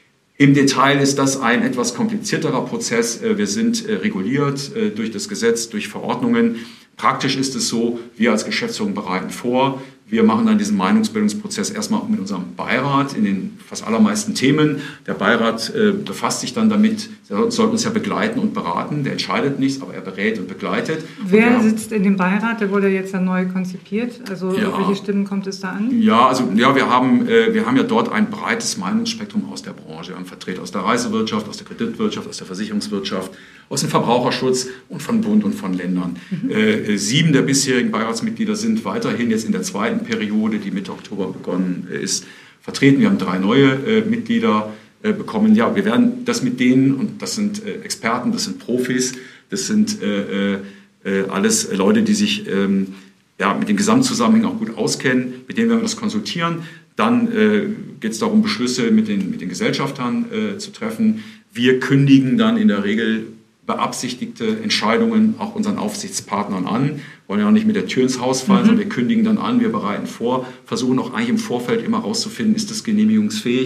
D: Im Detail ist das ein etwas komplizierterer Prozess. Wir sind reguliert durch das Gesetz, durch Verordnungen. Praktisch ist es so, wir als Geschäftsführung bereiten vor. Wir machen dann diesen Meinungsbildungsprozess erstmal mit unserem Beirat in den fast allermeisten Themen. Der Beirat äh, befasst sich dann damit, er soll uns ja begleiten und beraten. Der entscheidet nichts, aber er berät und begleitet.
B: Wer
D: und
B: sitzt in dem Beirat? Der wurde jetzt ja neu konzipiert. Also ja, welche Stimmen kommt es da an?
D: Ja, also ja, wir haben, äh, wir haben ja dort ein breites Meinungsspektrum aus der Branche. Wir haben Vertreter aus der Reisewirtschaft, aus der Kreditwirtschaft, aus der Versicherungswirtschaft, aus dem Verbraucherschutz und von Bund und von Ländern. Mhm. Äh, sieben der bisherigen Beiratsmitglieder sind weiterhin jetzt in der zweiten Periode, die Mitte Oktober begonnen ist, vertreten. Wir haben drei neue äh, Mitglieder äh, bekommen. Ja, wir werden das mit denen, und das sind äh, Experten, das sind Profis, das sind äh, äh, alles Leute, die sich ähm, ja, mit den Gesamtzusammenhängen auch gut auskennen, mit denen werden wir das konsultieren. Dann äh, geht es darum, Beschlüsse mit den, mit den Gesellschaftern äh, zu treffen. Wir kündigen dann in der Regel beabsichtigte Entscheidungen auch unseren Aufsichtspartnern an. Wollen ja auch nicht mit der Tür ins Haus fallen, mhm. sondern wir kündigen dann an, wir bereiten vor, versuchen auch eigentlich im Vorfeld immer herauszufinden, ist das genehmigungsfähig,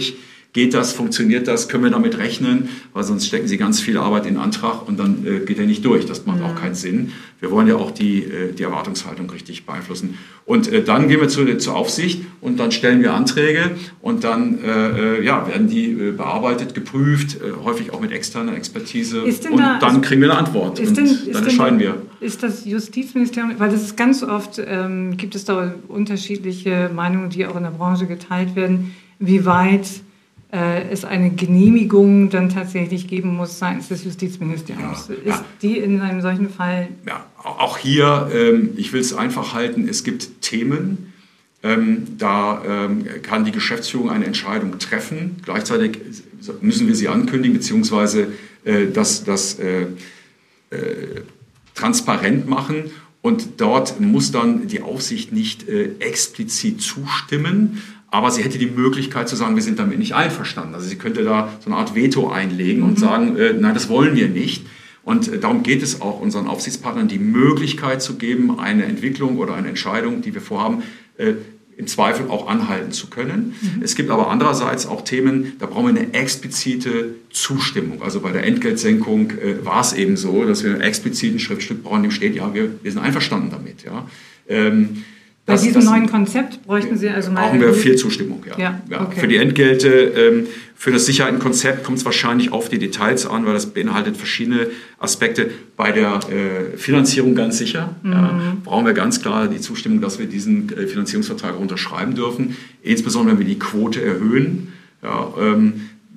D: Geht das, funktioniert das, können wir damit rechnen? Weil sonst stecken Sie ganz viel Arbeit in den Antrag und dann äh, geht er nicht durch. Das macht mhm. auch keinen Sinn. Wir wollen ja auch die, äh, die Erwartungshaltung richtig beeinflussen. Und äh, dann gehen wir zu, zur Aufsicht und dann stellen wir Anträge und dann äh, ja, werden die äh, bearbeitet, geprüft, äh, häufig auch mit externer Expertise. Und da, dann also, kriegen wir eine Antwort und denn, dann entscheiden
B: denn,
D: wir.
B: Ist das Justizministerium, weil das ist ganz oft, ähm, gibt es da unterschiedliche Meinungen, die auch in der Branche geteilt werden, wie weit es eine Genehmigung dann tatsächlich geben muss seitens des Justizministeriums. Ja, ist ja. die in einem solchen Fall...
D: Ja, auch hier, ähm, ich will es einfach halten, es gibt Themen, ähm, da ähm, kann die Geschäftsführung eine Entscheidung treffen. Gleichzeitig müssen wir sie ankündigen, beziehungsweise äh, das, das äh, äh, transparent machen. Und dort muss dann die Aufsicht nicht äh, explizit zustimmen, aber sie hätte die Möglichkeit zu sagen, wir sind damit nicht einverstanden. Also sie könnte da so eine Art Veto einlegen und mhm. sagen, äh, nein, das wollen wir nicht. Und äh, darum geht es auch unseren Aufsichtspartnern, die Möglichkeit zu geben, eine Entwicklung oder eine Entscheidung, die wir vorhaben, äh, im Zweifel auch anhalten zu können. Mhm. Es gibt aber andererseits auch Themen, da brauchen wir eine explizite Zustimmung. Also bei der Entgeltsenkung äh, war es eben so, dass wir einen expliziten Schriftstück brauchen, in dem steht, ja, wir, wir sind einverstanden damit. Ja. Ähm,
B: Bei das, diesem das, neuen Konzept bräuchten Sie also mal...
D: Brauchen wir viel Zustimmung, ja.
B: ja,
D: ja.
B: Okay.
D: Für die Entgelte, ähm, für das Sicherheitenkonzept kommt es wahrscheinlich auf die Details an, weil das beinhaltet verschiedene Aspekte. Bei der äh, Finanzierung ganz sicher mhm. ja, brauchen wir ganz klar die Zustimmung, dass wir diesen äh, Finanzierungsvertrag unterschreiben dürfen. Insbesondere, wenn wir die Quote erhöhen. Ja, ähm,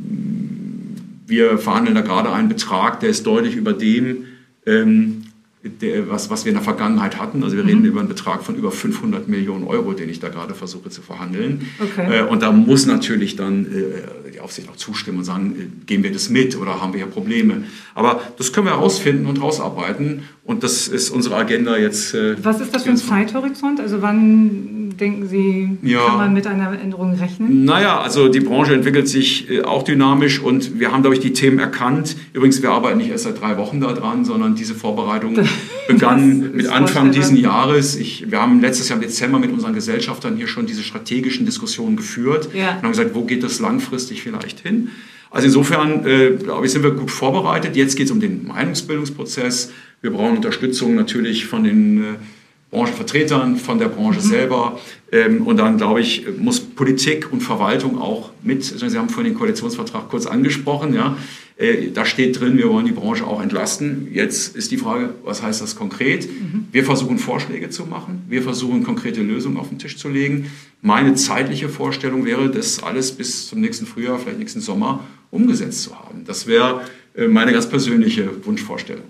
D: wir verhandeln da gerade einen Betrag, der ist deutlich über dem... Ähm, Der, was, was wir in der Vergangenheit hatten. Also wir reden mhm. über einen Betrag von über fünfhundert Millionen Euro, den ich da gerade versuche zu verhandeln.
B: Okay.
D: Äh, und da muss natürlich dann äh, die Aufsicht auch zustimmen und sagen, äh, gehen wir das mit oder haben wir hier Probleme. Aber das können wir herausfinden und rausarbeiten. Und das ist unsere Agenda jetzt. Äh,
B: was ist das für ein Zeithorizont? Also wann denken Sie, ja. kann man mit einer Änderung rechnen?
D: Naja, also die Branche entwickelt sich äh, auch dynamisch und wir haben, glaube ich, die Themen erkannt. Übrigens, wir arbeiten nicht erst seit drei Wochen da dran, sondern diese Vorbereitung begann mit Anfang diesen Jahres. Ich, wir haben letztes Jahr im Dezember mit unseren Gesellschaftern hier schon diese strategischen Diskussionen geführt
B: ja.
D: und haben gesagt, wo geht das langfristig vielleicht hin? Also insofern, äh, glaube ich, sind wir gut vorbereitet. Jetzt geht es um den Meinungsbildungsprozess. Wir brauchen Unterstützung natürlich von den äh, Branchenvertretern, von der Branche mhm. selber. Ähm, und dann, glaube ich, muss Politik und Verwaltung auch mit, Sie haben vorhin den Koalitionsvertrag kurz angesprochen, ja, äh, da steht drin, wir wollen die Branche auch entlasten. Jetzt ist die Frage, was heißt das konkret? Mhm. Wir versuchen Vorschläge zu machen, wir versuchen konkrete Lösungen auf den Tisch zu legen. Meine zeitliche Vorstellung wäre, das alles bis zum nächsten Frühjahr, vielleicht nächsten Sommer umgesetzt zu haben. Das wäre äh, meine ganz persönliche Wunschvorstellung.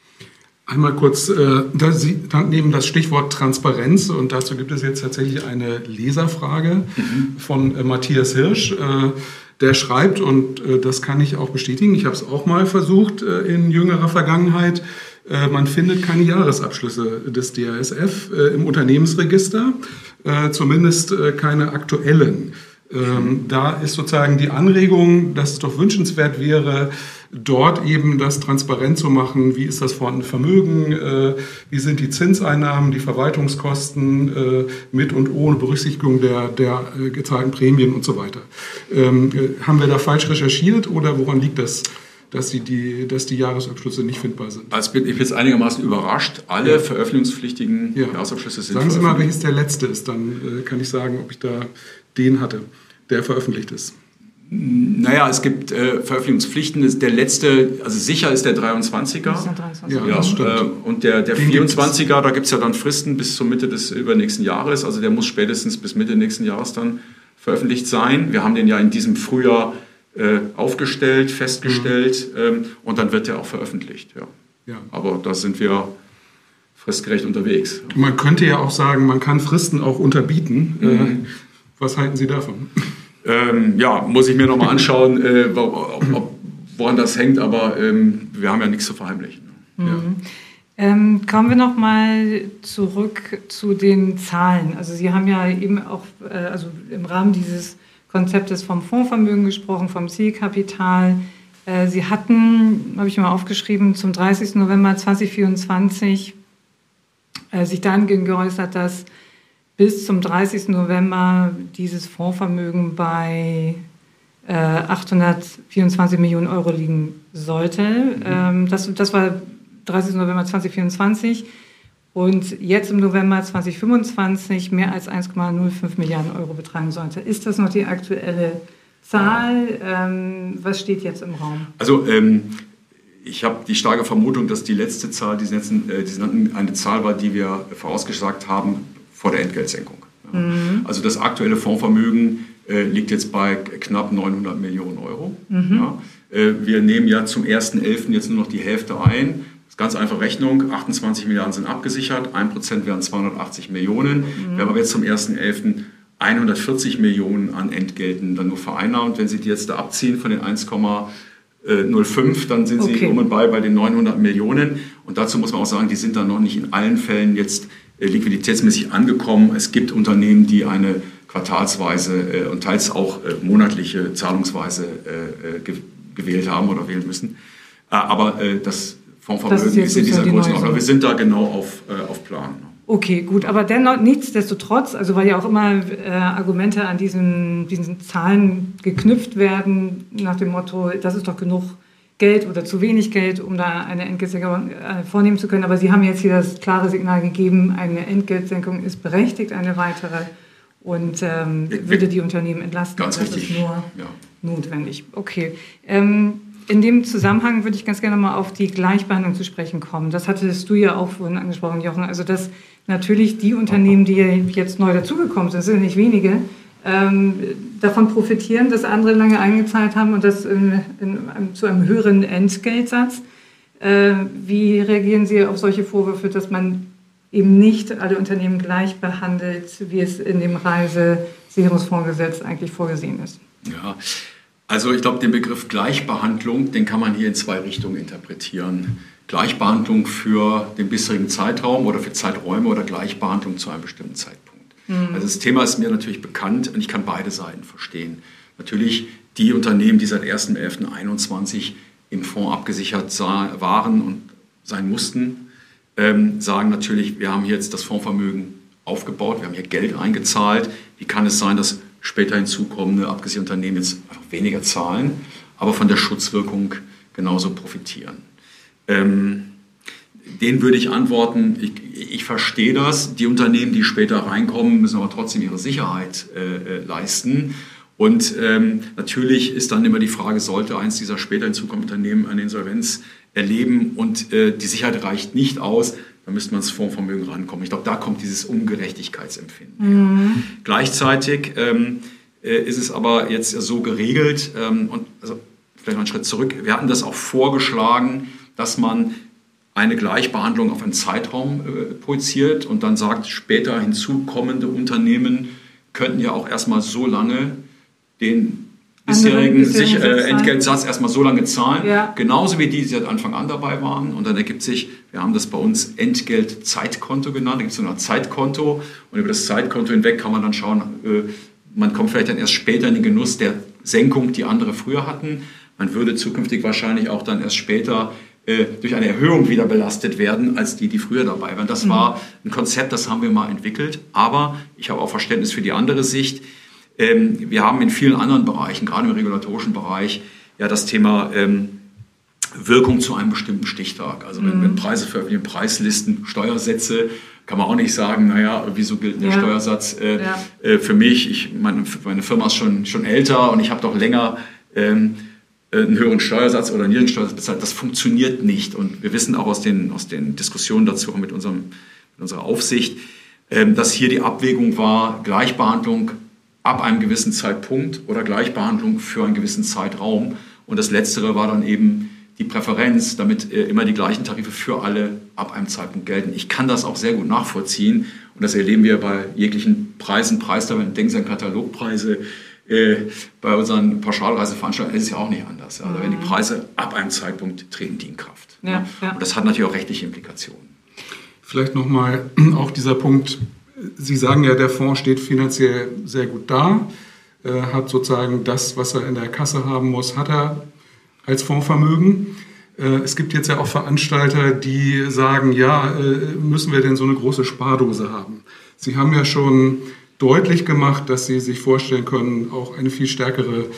C: Einmal kurz, äh, da Sie nehmen das Stichwort Transparenz und dazu gibt es jetzt tatsächlich eine Leserfrage mhm. von äh, Matthias Hirsch. Äh, der schreibt, und äh, das kann ich auch bestätigen, ich habe es auch mal versucht äh, in jüngerer Vergangenheit, äh, man findet keine Jahresabschlüsse des D A S F äh, im Unternehmensregister, äh, zumindest äh, keine aktuellen. Ähm, da ist sozusagen die Anregung, dass es doch wünschenswert wäre, dort eben das transparent zu machen. Wie ist das vorhandene Vermögen? Äh, wie sind die Zinseinnahmen, die Verwaltungskosten äh, mit und ohne Berücksichtigung der, der äh, gezahlten Prämien und so weiter? Ähm, äh, haben wir da falsch recherchiert oder woran liegt das, dass die, die, dass die Jahresabschlüsse nicht findbar sind?
D: Also ich bin jetzt einigermaßen überrascht. Alle ja. veröffentlichungspflichtigen ja. Jahresabschlüsse sind
C: Sagen Sie mal, welches der letzte ist, dann äh, kann ich sagen, ob ich da den hatte, der veröffentlicht ist.
D: Naja, es gibt äh, Veröffentlichungspflichten. Der letzte, also sicher ist der dreiundzwanziger.
B: Ist der dreiundzwanziger.
C: Ja,
D: ja,
C: das stimmt.
D: Äh, und der, der vierundzwanziger, da gibt es ja dann Fristen bis zur Mitte des übernächsten Jahres. Also der muss spätestens bis Mitte nächsten Jahres dann veröffentlicht sein. Wir haben den ja in diesem Frühjahr äh, aufgestellt, festgestellt mhm. ähm, und dann wird der auch veröffentlicht. Ja.
C: Ja.
D: Aber da sind wir fristgerecht unterwegs.
C: Man könnte ja auch sagen, man kann Fristen auch unterbieten. Mhm. Äh, was halten Sie davon?
D: Ähm, ja, muss ich mir nochmal anschauen, äh, ob, ob, woran das hängt, aber ähm, wir haben ja nichts zu verheimlichen.
B: Mhm. Ja. Ähm, kommen wir nochmal zurück zu den Zahlen. Also Sie haben ja eben auch äh, also im Rahmen dieses Konzeptes vom Fondsvermögen gesprochen, vom Zielkapital. Äh, Sie hatten, habe ich mal aufgeschrieben, zum dreißigsten November zweitausendvierundzwanzig äh, sich dahingehend geäußert, dass bis zum dreißigsten November dieses Fondsvermögen bei äh, achthundertvierundzwanzig Millionen Euro liegen sollte. Mhm. Ähm, das, das war dreißigsten November zweitausendvierundzwanzig. Und jetzt im November zweitausendfünfundzwanzig mehr als eins Komma null fünf Milliarden Euro betragen sollte. Ist das noch die aktuelle Zahl? Ähm, was steht jetzt im Raum?
D: Also ähm, ich habe die starke Vermutung, dass die letzte Zahl, die letzten, äh, die nannten, eine Zahl war, die wir vorausgesagt haben vor der Entgeltsenkung. Ja. Mhm. Also das aktuelle Fondsvermögen äh, liegt jetzt bei knapp neunhundert Millionen Euro. Mhm. Ja. Äh, wir nehmen ja zum ersten elften jetzt nur noch die Hälfte ein. Ganz einfache Rechnung, achtundzwanzig Milliarden sind abgesichert, ein Prozent wären zweihundertachtzig Millionen. Mhm. Wir haben aber jetzt zum ersten elften hundertvierzig Millionen an Entgelten dann nur vereinnahmt. Wenn Sie die jetzt da abziehen von den eins Komma null fünf, dann sind Sie okay. um und bei bei den neunhundert Millionen. Und dazu muss man auch sagen, die sind dann noch nicht in allen Fällen jetzt äh, liquiditätsmäßig angekommen. Es gibt Unternehmen, die eine quartalsweise äh, und teils auch äh, monatliche Zahlungsweise äh, ge- gewählt haben oder wählen müssen. Äh, aber äh, das Fondsvermögen ist, ist in dieser Größenordnung. Aber wir sind da genau auf, äh, auf Plan.
B: Okay, gut. Aber dennoch, nichtsdestotrotz, also weil ja auch immer äh, Argumente an diesen, diesen Zahlen geknüpft werden, nach dem Motto, das ist doch genug Geld oder zu wenig Geld, um da eine Entgeltsenkung äh, vornehmen zu können. Aber Sie haben jetzt hier das klare Signal gegeben, eine Entgeltsenkung ist berechtigt, eine weitere, und ähm, ja, würde die Unternehmen entlasten.
D: Ganz
B: das
D: richtig.
B: ist nur
D: ja.
B: notwendig. Okay. Ähm, In dem Zusammenhang würde ich ganz gerne mal auf die Gleichbehandlung zu sprechen kommen. Das hattest du ja auch vorhin angesprochen, Jochen. Also dass natürlich die Unternehmen, die jetzt neu dazugekommen sind, das sind nicht wenige, ähm, davon profitieren, dass andere lange eingezahlt haben und das in, in, in, zu einem höheren Entgeltsatz. Äh, wie reagieren Sie auf solche Vorwürfe, dass man eben nicht alle Unternehmen gleich behandelt, wie es in dem Reisesicherungsfondsgesetz eigentlich vorgesehen ist?
D: Ja. Also ich glaube, den Begriff Gleichbehandlung, den kann man hier in zwei Richtungen interpretieren. Gleichbehandlung für den bisherigen Zeitraum oder für Zeiträume oder Gleichbehandlung zu einem bestimmten Zeitpunkt. Mhm. Also das Thema ist mir natürlich bekannt und ich kann beide Seiten verstehen. Natürlich die Unternehmen, die seit ersten elften einundzwanzig im Fonds abgesichert waren und sein mussten, ähm, sagen natürlich, wir haben jetzt das Fondsvermögen aufgebaut, wir haben hier Geld eingezahlt. Wie kann es sein, dass später hinzukommende abgesicherte Unternehmen jetzt einfach weniger zahlen, aber von der Schutzwirkung genauso profitieren? Ähm, denen würde ich antworten, ich, ich verstehe das. Die Unternehmen, die später reinkommen, müssen aber trotzdem ihre Sicherheit äh, leisten. Und ähm, natürlich ist dann immer die Frage, sollte eins dieser später hinzukommenden Unternehmen eine Insolvenz erleben und äh, die Sicherheit reicht nicht aus, dann müsste man ins Fondsvermögen rankommen. Ich glaube, da kommt dieses Ungerechtigkeitsempfinden
B: mhm.
D: her. Gleichzeitig ähm, äh, ist es aber jetzt so geregelt, ähm, und also vielleicht noch einen Schritt zurück, wir hatten das auch vorgeschlagen, dass man eine Gleichbehandlung auf einen Zeitraum äh, projiziert und dann sagt, später hinzukommende Unternehmen könnten ja auch erstmal so lange den bisherigen sich, äh, Entgeltsatz erstmal so lange zahlen, ja. genauso wie die, die seit Anfang an dabei waren. Und dann ergibt sich, wir haben das bei uns Entgeltzeitkonto genannt, da gibt es so ein Zeitkonto und über das Zeitkonto hinweg kann man dann schauen, äh, man kommt vielleicht dann erst später in den Genuss der Senkung, die andere früher hatten. Man würde zukünftig wahrscheinlich auch dann erst später äh, durch eine Erhöhung wieder belastet werden, als die, die früher dabei waren. Das mhm. war ein Konzept, das haben wir mal entwickelt, aber ich habe auch Verständnis für die andere Sicht. Ähm, wir haben in vielen anderen Bereichen, gerade im regulatorischen Bereich, ja das Thema ähm, Wirkung zu einem bestimmten Stichtag. Also wenn, mhm. wenn Preise veröffentlichen, Preislisten, Steuersätze, kann man auch nicht sagen, naja, wieso gilt der ja. Steuersatz äh, ja. äh, für mich? Ich, meine, meine Firma ist schon, schon älter und ich habe doch länger ähm, einen höheren Steuersatz oder einen niedrigen Steuersatz bezahlt. Das funktioniert nicht. Und wir wissen auch aus den, aus den Diskussionen dazu, auch mit, unserem, mit unserer Aufsicht, ähm, dass hier die Abwägung war, Gleichbehandlung ab einem gewissen Zeitpunkt oder Gleichbehandlung für einen gewissen Zeitraum. Und das Letztere war dann eben die Präferenz, damit äh, immer die gleichen Tarife für alle ab einem Zeitpunkt gelten. Ich kann das auch sehr gut nachvollziehen und das erleben wir bei jeglichen Preisen, Preistabellen, denken Sie an Katalogpreise, äh, bei unseren Pauschalreiseveranstaltungen ist es ja auch nicht anders. Ja. Da werden die Preise ab einem Zeitpunkt treten die in Kraft.
B: Ja,
D: ja.
B: Ja.
D: Und das hat natürlich auch rechtliche Implikationen.
C: Vielleicht nochmal auch dieser Punkt, Sie sagen ja, der Fonds steht finanziell sehr gut da, äh, hat sozusagen das, was er in der Kasse haben muss, hat er als Fondsvermögen. Äh, es gibt jetzt ja auch Veranstalter, die sagen, ja, äh, müssen wir denn so eine große Spardose haben? Sie haben ja schon deutlich gemacht, dass Sie sich vorstellen können, auch eine viel stärkere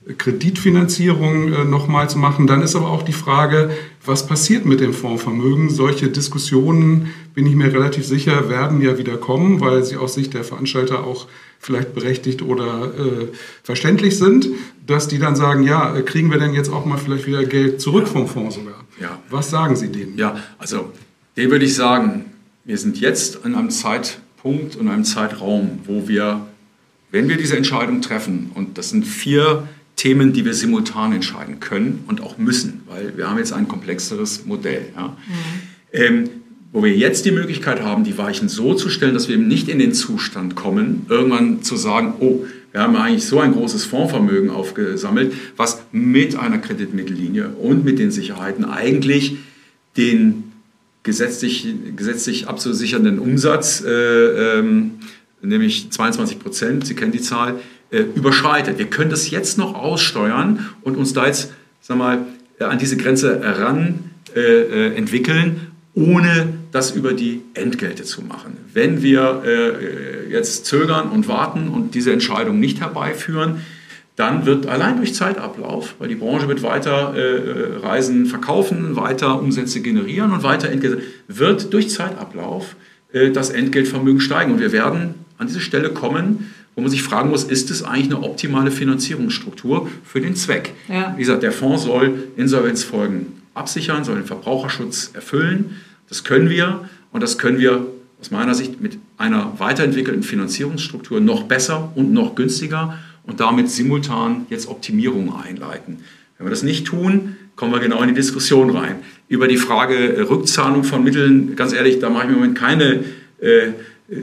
C: Kreditfinanzierung äh, nochmal zu machen. Dann ist aber auch die Frage, was passiert mit dem Fondsvermögen? Solche Diskussionen, bin ich mir relativ sicher, werden ja wieder kommen, weil sie aus Sicht der Veranstalter auch vielleicht berechtigt oder äh, verständlich sind, dass die dann sagen, ja, kriegen wir denn jetzt auch mal vielleicht wieder Geld zurück vom Fonds sogar?
D: Ja.
C: Was sagen Sie denen?
D: Ja, also dem würde ich sagen, wir sind jetzt an einem Zeitpunkt und einem Zeitraum, wo wir, wenn wir diese Entscheidung treffen, und das sind vier Themen, die wir simultan entscheiden können und auch müssen, weil wir haben jetzt ein komplexeres Modell. Ja. Mhm. Ähm, wo wir jetzt die Möglichkeit haben, die Weichen so zu stellen, dass wir eben nicht in den Zustand kommen, irgendwann zu sagen, oh, wir haben eigentlich so ein großes Fondsvermögen aufgesammelt, was mit einer Kreditmittellinie und mit den Sicherheiten eigentlich den gesetzlich, gesetzlich abzusichernden Umsatz, äh, ähm, nämlich zweiundzwanzig Prozent, Sie kennen die Zahl, äh, überschreitet. Wir können das jetzt noch aussteuern und uns da jetzt, sag mal, an diese Grenze heran äh, entwickeln, ohne das über die Entgelte zu machen. Wenn wir äh, jetzt zögern und warten und diese Entscheidung nicht herbeiführen, dann wird allein durch Zeitablauf, weil die Branche wird weiter äh, Reisen verkaufen, weiter Umsätze generieren und weiter Entgelte, wird durch Zeitablauf äh, das Entgeltvermögen steigen. Und wir werden an diese Stelle kommen, wo man sich fragen muss, ist es eigentlich eine optimale Finanzierungsstruktur für den Zweck? Ja. Wie gesagt, der Fonds soll Insolvenzfolgen absichern, soll den Verbraucherschutz erfüllen. Das können wir und das können wir aus meiner Sicht mit einer weiterentwickelten Finanzierungsstruktur noch besser und noch günstiger und damit simultan jetzt Optimierungen einleiten. Wenn wir das nicht tun, kommen wir genau in die Diskussion rein. Über die Frage Rückzahlung von Mitteln, ganz ehrlich, da mache ich mir im Moment keine äh, äh,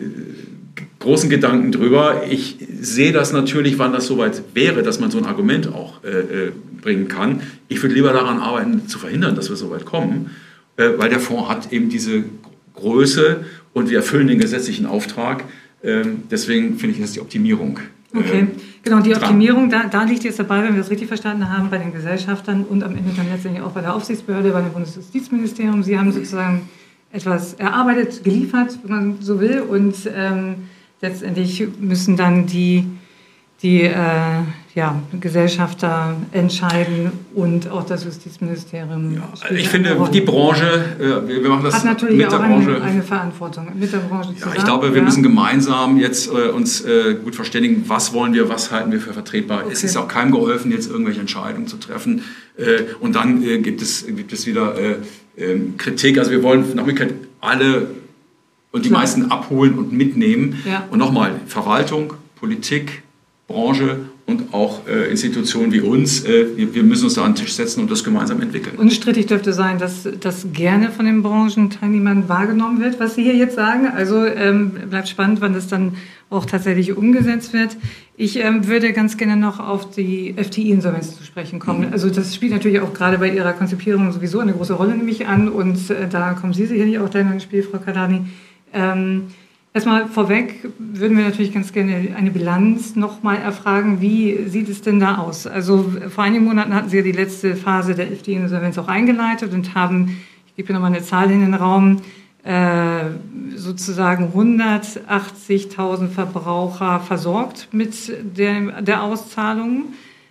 D: großen Gedanken drüber. Ich sehe das natürlich, wann das soweit wäre, dass man so ein Argument auch äh, bringen kann. Ich würde lieber daran arbeiten, zu verhindern, dass wir so weit kommen, äh, weil der Fonds hat eben diese Größe und wir erfüllen den gesetzlichen Auftrag. Ähm, deswegen finde ich, das ist die Optimierung. Äh,
B: okay, genau, die Optimierung, da, da liegt jetzt dabei, wenn wir das richtig verstanden haben, bei den Gesellschaftern und am Ende dann letztendlich auch bei der Aufsichtsbehörde, bei dem Bundesjustizministerium. Sie haben sozusagen etwas erarbeitet, geliefert, wenn man so will, und ähm, letztendlich müssen dann die, die äh, ja, Gesellschafter entscheiden und auch das Justizministerium.
D: Ja, ich finde, die Branche, äh, wir machen das
B: hat natürlich
D: mit
B: auch
D: der Branche.
B: Eine, eine Verantwortung mit der Branche
D: ja,
B: zusammen.
D: Ich glaube, wir ja. müssen gemeinsam jetzt äh, uns äh, gut verständigen, was wollen wir, was halten wir für vertretbar. Okay. Es ist auch keinem geholfen, jetzt irgendwelche Entscheidungen zu treffen. Äh, und dann äh, gibt es, gibt es wieder äh, äh, Kritik. Also wir wollen nach Möglichkeit alle und die Klar. meisten abholen und mitnehmen. Ja. Und nochmal, Verwaltung, Politik, Branche und auch äh, Institutionen wie uns, äh, wir, wir müssen uns da an den Tisch setzen und das gemeinsam entwickeln.
B: Unstrittig dürfte sein, dass das gerne von den Branchenteilnehmern wahrgenommen wird, was Sie hier jetzt sagen. Also ähm, bleibt spannend, wann das dann auch tatsächlich umgesetzt wird. Ich ähm, würde ganz gerne noch auf die F T I-Insolvenz zu sprechen kommen. Mhm. Also das spielt natürlich auch gerade bei Ihrer Konzipierung sowieso eine große Rolle, nehme ich an. Und äh, da kommen Sie sicherlich auch dann ins Spiel, Frau Kardani. Ähm, Erstmal vorweg würden wir natürlich ganz gerne eine Bilanz nochmal erfragen. Wie sieht es denn da aus? Also vor einigen Monaten hatten Sie ja die letzte Phase der F T I-Insolvenz auch eingeleitet und haben, ich gebe hier nochmal eine Zahl in den Raum, äh, sozusagen hundertachtzigtausend Verbraucher versorgt mit der, der Auszahlung.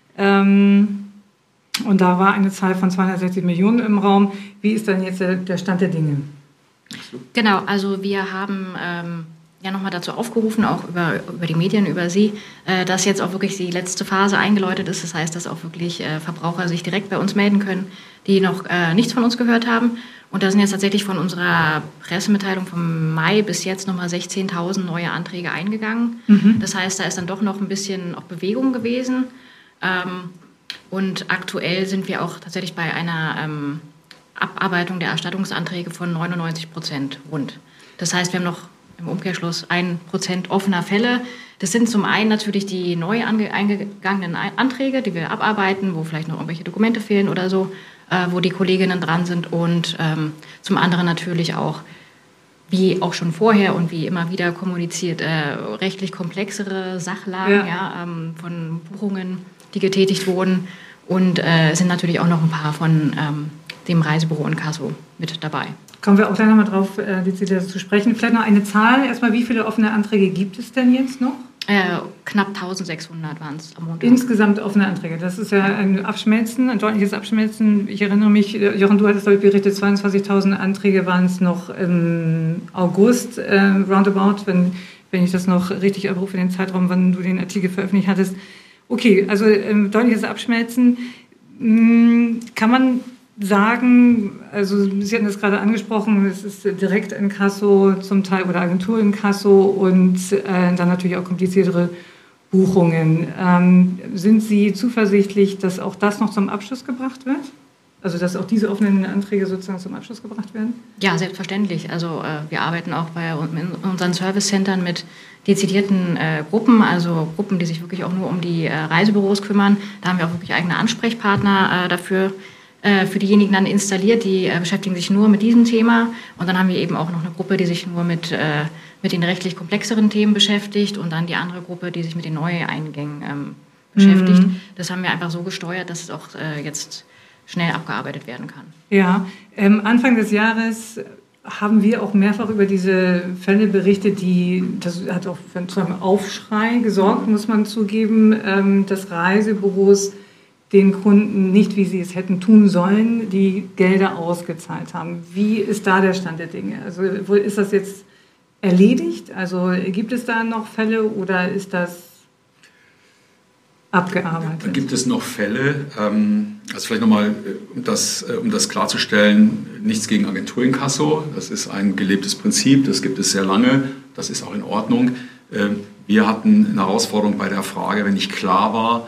B: Ähm, und da war eine Zahl von zweihundertsechzig Millionen im Raum. Wie ist dann jetzt der, der Stand der Dinge?
E: Genau, also wir haben ähm, ja nochmal dazu aufgerufen, auch über, über die Medien, über Sie, äh, dass jetzt auch wirklich die letzte Phase eingeläutet ist. Das heißt, dass auch wirklich äh, Verbraucher sich direkt bei uns melden können, die noch äh, nichts von uns gehört haben. Und da sind jetzt tatsächlich von unserer Pressemitteilung vom Mai bis jetzt nochmal sechzehntausend neue Anträge eingegangen. Mhm. Das heißt, da ist dann doch noch ein bisschen auch Bewegung gewesen. Ähm, und aktuell sind wir auch tatsächlich bei einer ähm, Abarbeitung der Erstattungsanträge von neunundneunzig Prozent rund. Das heißt, wir haben noch im Umkehrschluss ein Prozent offener Fälle. Das sind zum einen natürlich die neu ange- eingegangenen Anträge, die wir abarbeiten, wo vielleicht noch irgendwelche Dokumente fehlen oder so, äh, wo die Kolleginnen dran sind. Und ähm, zum anderen natürlich auch, wie auch schon vorher und wie immer wieder kommuniziert, äh, rechtlich komplexere Sachlagen ja. Ja, ähm, von Buchungen, die getätigt wurden. Und äh, es sind natürlich auch noch ein paar von ähm, dem Reisebüro Inkasso mit dabei.
B: Kommen wir auch gleich nochmal drauf, äh, zu sprechen. Vielleicht noch eine Zahl. Erstmal, wie viele offene Anträge gibt es denn jetzt noch?
E: Äh, knapp eintausendsechshundert waren es am Montag.
B: Insgesamt offene Anträge. Das ist ja ein Abschmelzen, ein deutliches Abschmelzen. Ich erinnere mich, Jochen, du hattest, glaube ich, berichtet, zweiundzwanzigtausend Anträge waren es noch im August, äh, roundabout, wenn, wenn ich das noch richtig abrufe, den Zeitraum, wann du den Artikel veröffentlicht hattest. Okay, also ähm, deutliches Abschmelzen. Hm, kann man sagen, also Sie hatten das gerade angesprochen, es ist Direktinkasso zum Teil oder Agenturinkasso und äh, dann natürlich auch kompliziertere Buchungen. Ähm, sind Sie zuversichtlich, dass auch das noch zum Abschluss gebracht wird? Also dass auch diese offenen Anträge sozusagen zum Abschluss gebracht werden?
E: Ja, selbstverständlich. Also äh, wir arbeiten auch bei in unseren Service-Centern mit dezidierten äh, Gruppen, also Gruppen, die sich wirklich auch nur um die äh, Reisebüros kümmern. Da haben wir auch wirklich eigene Ansprechpartner äh, dafür. Für diejenigen dann installiert, die äh, beschäftigen sich nur mit diesem Thema. Und dann haben wir eben auch noch eine Gruppe, die sich nur mit, äh, mit den rechtlich komplexeren Themen beschäftigt und dann die andere Gruppe, die sich mit den Neueingängen ähm, beschäftigt. Mhm. Das haben wir einfach so gesteuert, dass es auch äh, jetzt schnell abgearbeitet werden kann.
B: Ja, ähm, Anfang des Jahres haben wir auch mehrfach über diese Fälle berichtet, die, das hat auch für einen Aufschrei gesorgt, muss man zugeben, ähm, dass Reisebüros den Kunden nicht, wie sie es hätten tun sollen, die Gelder ausgezahlt haben. Wie ist da der Stand der Dinge? Also ist das jetzt erledigt? Also gibt es da noch Fälle oder ist das abgearbeitet?
D: Da gibt es noch Fälle. Also vielleicht nochmal, um das, um das klarzustellen, nichts gegen Agenturinkasso. Das ist ein gelebtes Prinzip, das gibt es sehr lange. Das ist auch in Ordnung. Wir hatten eine Herausforderung bei der Frage, wenn nicht klar war,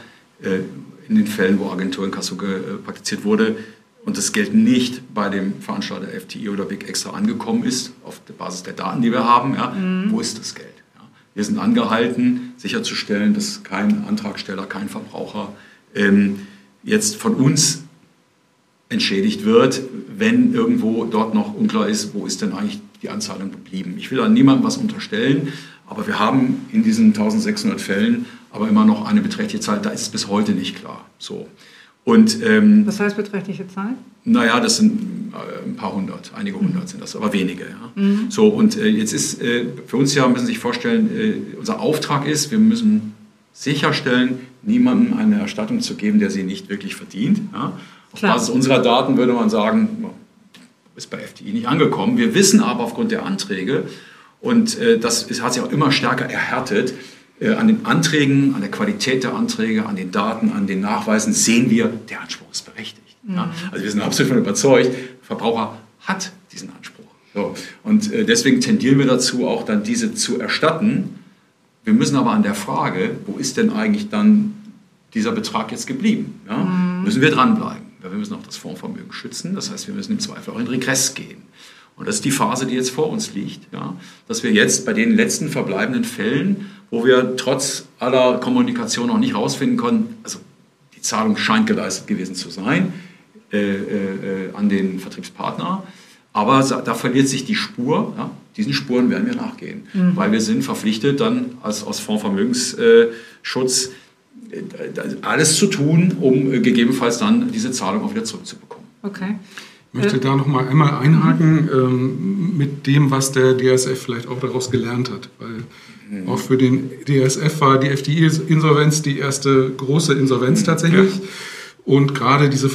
D: in den Fällen, wo Agenturinkasso praktiziert wurde und das Geld nicht bei dem Veranstalter F T I oder Big Extra angekommen ist, auf der Basis der Daten, die wir haben, ja, mhm. wo ist das Geld? Ja. Wir sind angehalten, sicherzustellen, dass kein Antragsteller, kein Verbraucher ähm, jetzt von uns entschädigt wird, wenn irgendwo dort noch unklar ist, wo ist denn eigentlich die Anzahlung geblieben. Ich will an niemandem was unterstellen, aber wir haben in diesen eintausendsechshundert Fällen aber immer noch eine beträchtliche Zahl, da ist es bis heute nicht klar. So. Und, ähm,
B: Was heißt beträchtliche Zahl?
D: Naja, das sind äh, ein paar hundert, einige hundert mhm. sind das, aber wenige. Ja. Mhm. So, und äh, jetzt ist äh, für uns ja, müssen Sie sich vorstellen, äh, unser Auftrag ist, wir müssen sicherstellen, niemandem eine Erstattung zu geben, der sie nicht wirklich verdient. Ja. Auf Klar. Basis unserer Daten würde man sagen, ist bei F T I nicht angekommen. Wir wissen aber aufgrund der Anträge, und äh, das ist, hat sich auch immer stärker erhärtet, äh, an den Anträgen, an der Qualität der Anträge, an den Daten, an den Nachweisen sehen wir, der Anspruch ist berechtigt. Mhm. Ja? Also wir sind absolut davon überzeugt, der Verbraucher hat diesen Anspruch. So. Und äh, deswegen tendieren wir dazu, auch dann diese zu erstatten. Wir müssen aber an der Frage, wo ist denn eigentlich dann dieser Betrag jetzt geblieben? Ja? Mhm. Müssen wir dranbleiben. Ja, wir müssen auch das Fondsvermögen schützen. Das heißt, wir müssen im Zweifel auch in Regress gehen. Und das ist die Phase, die jetzt vor uns liegt, ja, dass wir jetzt bei den letzten verbleibenden Fällen, wo wir trotz aller Kommunikation noch nicht herausfinden konnten, also die Zahlung scheint geleistet gewesen zu sein äh, äh, an den Vertriebspartner, aber da verliert sich die Spur. Ja, diesen Spuren werden wir nachgehen, mhm. weil wir sind verpflichtet, dann als, aus Fondsvermögensschutz äh, alles zu tun, um äh, gegebenenfalls dann diese Zahlung auch wieder zurückzubekommen.
B: Okay.
C: Ich möchte da noch mal einmal einhaken ähm, mit dem, was der D S F vielleicht auch daraus gelernt hat. Weil mhm. auch für den D S F war die F T I-Insolvenz die erste große Insolvenz tatsächlich. Ja. Und gerade diese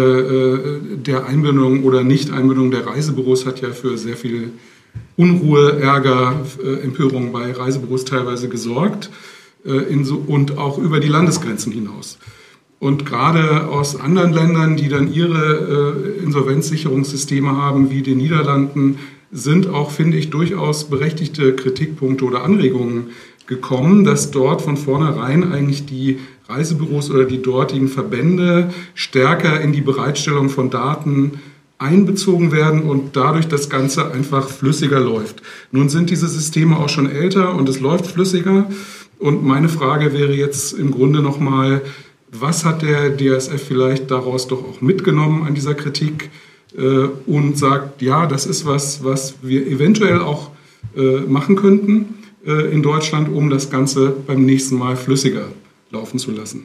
C: Frage äh, der Einbindung oder Nicht-Einbindung der Reisebüros hat ja für sehr viel Unruhe, Ärger, äh, Empörung bei Reisebüros teilweise gesorgt äh, in so, und auch über die Landesgrenzen hinaus. Und gerade aus anderen Ländern, die dann ihre äh, Insolvenzsicherungssysteme haben, wie den Niederlanden, sind auch, finde ich, durchaus berechtigte Kritikpunkte oder Anregungen gekommen, dass dort von vornherein eigentlich die Reisebüros oder die dortigen Verbände stärker in die Bereitstellung von Daten einbezogen werden und dadurch das Ganze einfach flüssiger läuft. Nun sind diese Systeme auch schon älter und es läuft flüssiger. Und meine Frage wäre jetzt im Grunde nochmal, was hat der D S F vielleicht daraus doch auch mitgenommen an dieser Kritik äh, und sagt, ja, das ist was, was wir eventuell auch äh, machen könnten äh, in Deutschland, um das Ganze beim nächsten Mal flüssiger laufen zu lassen?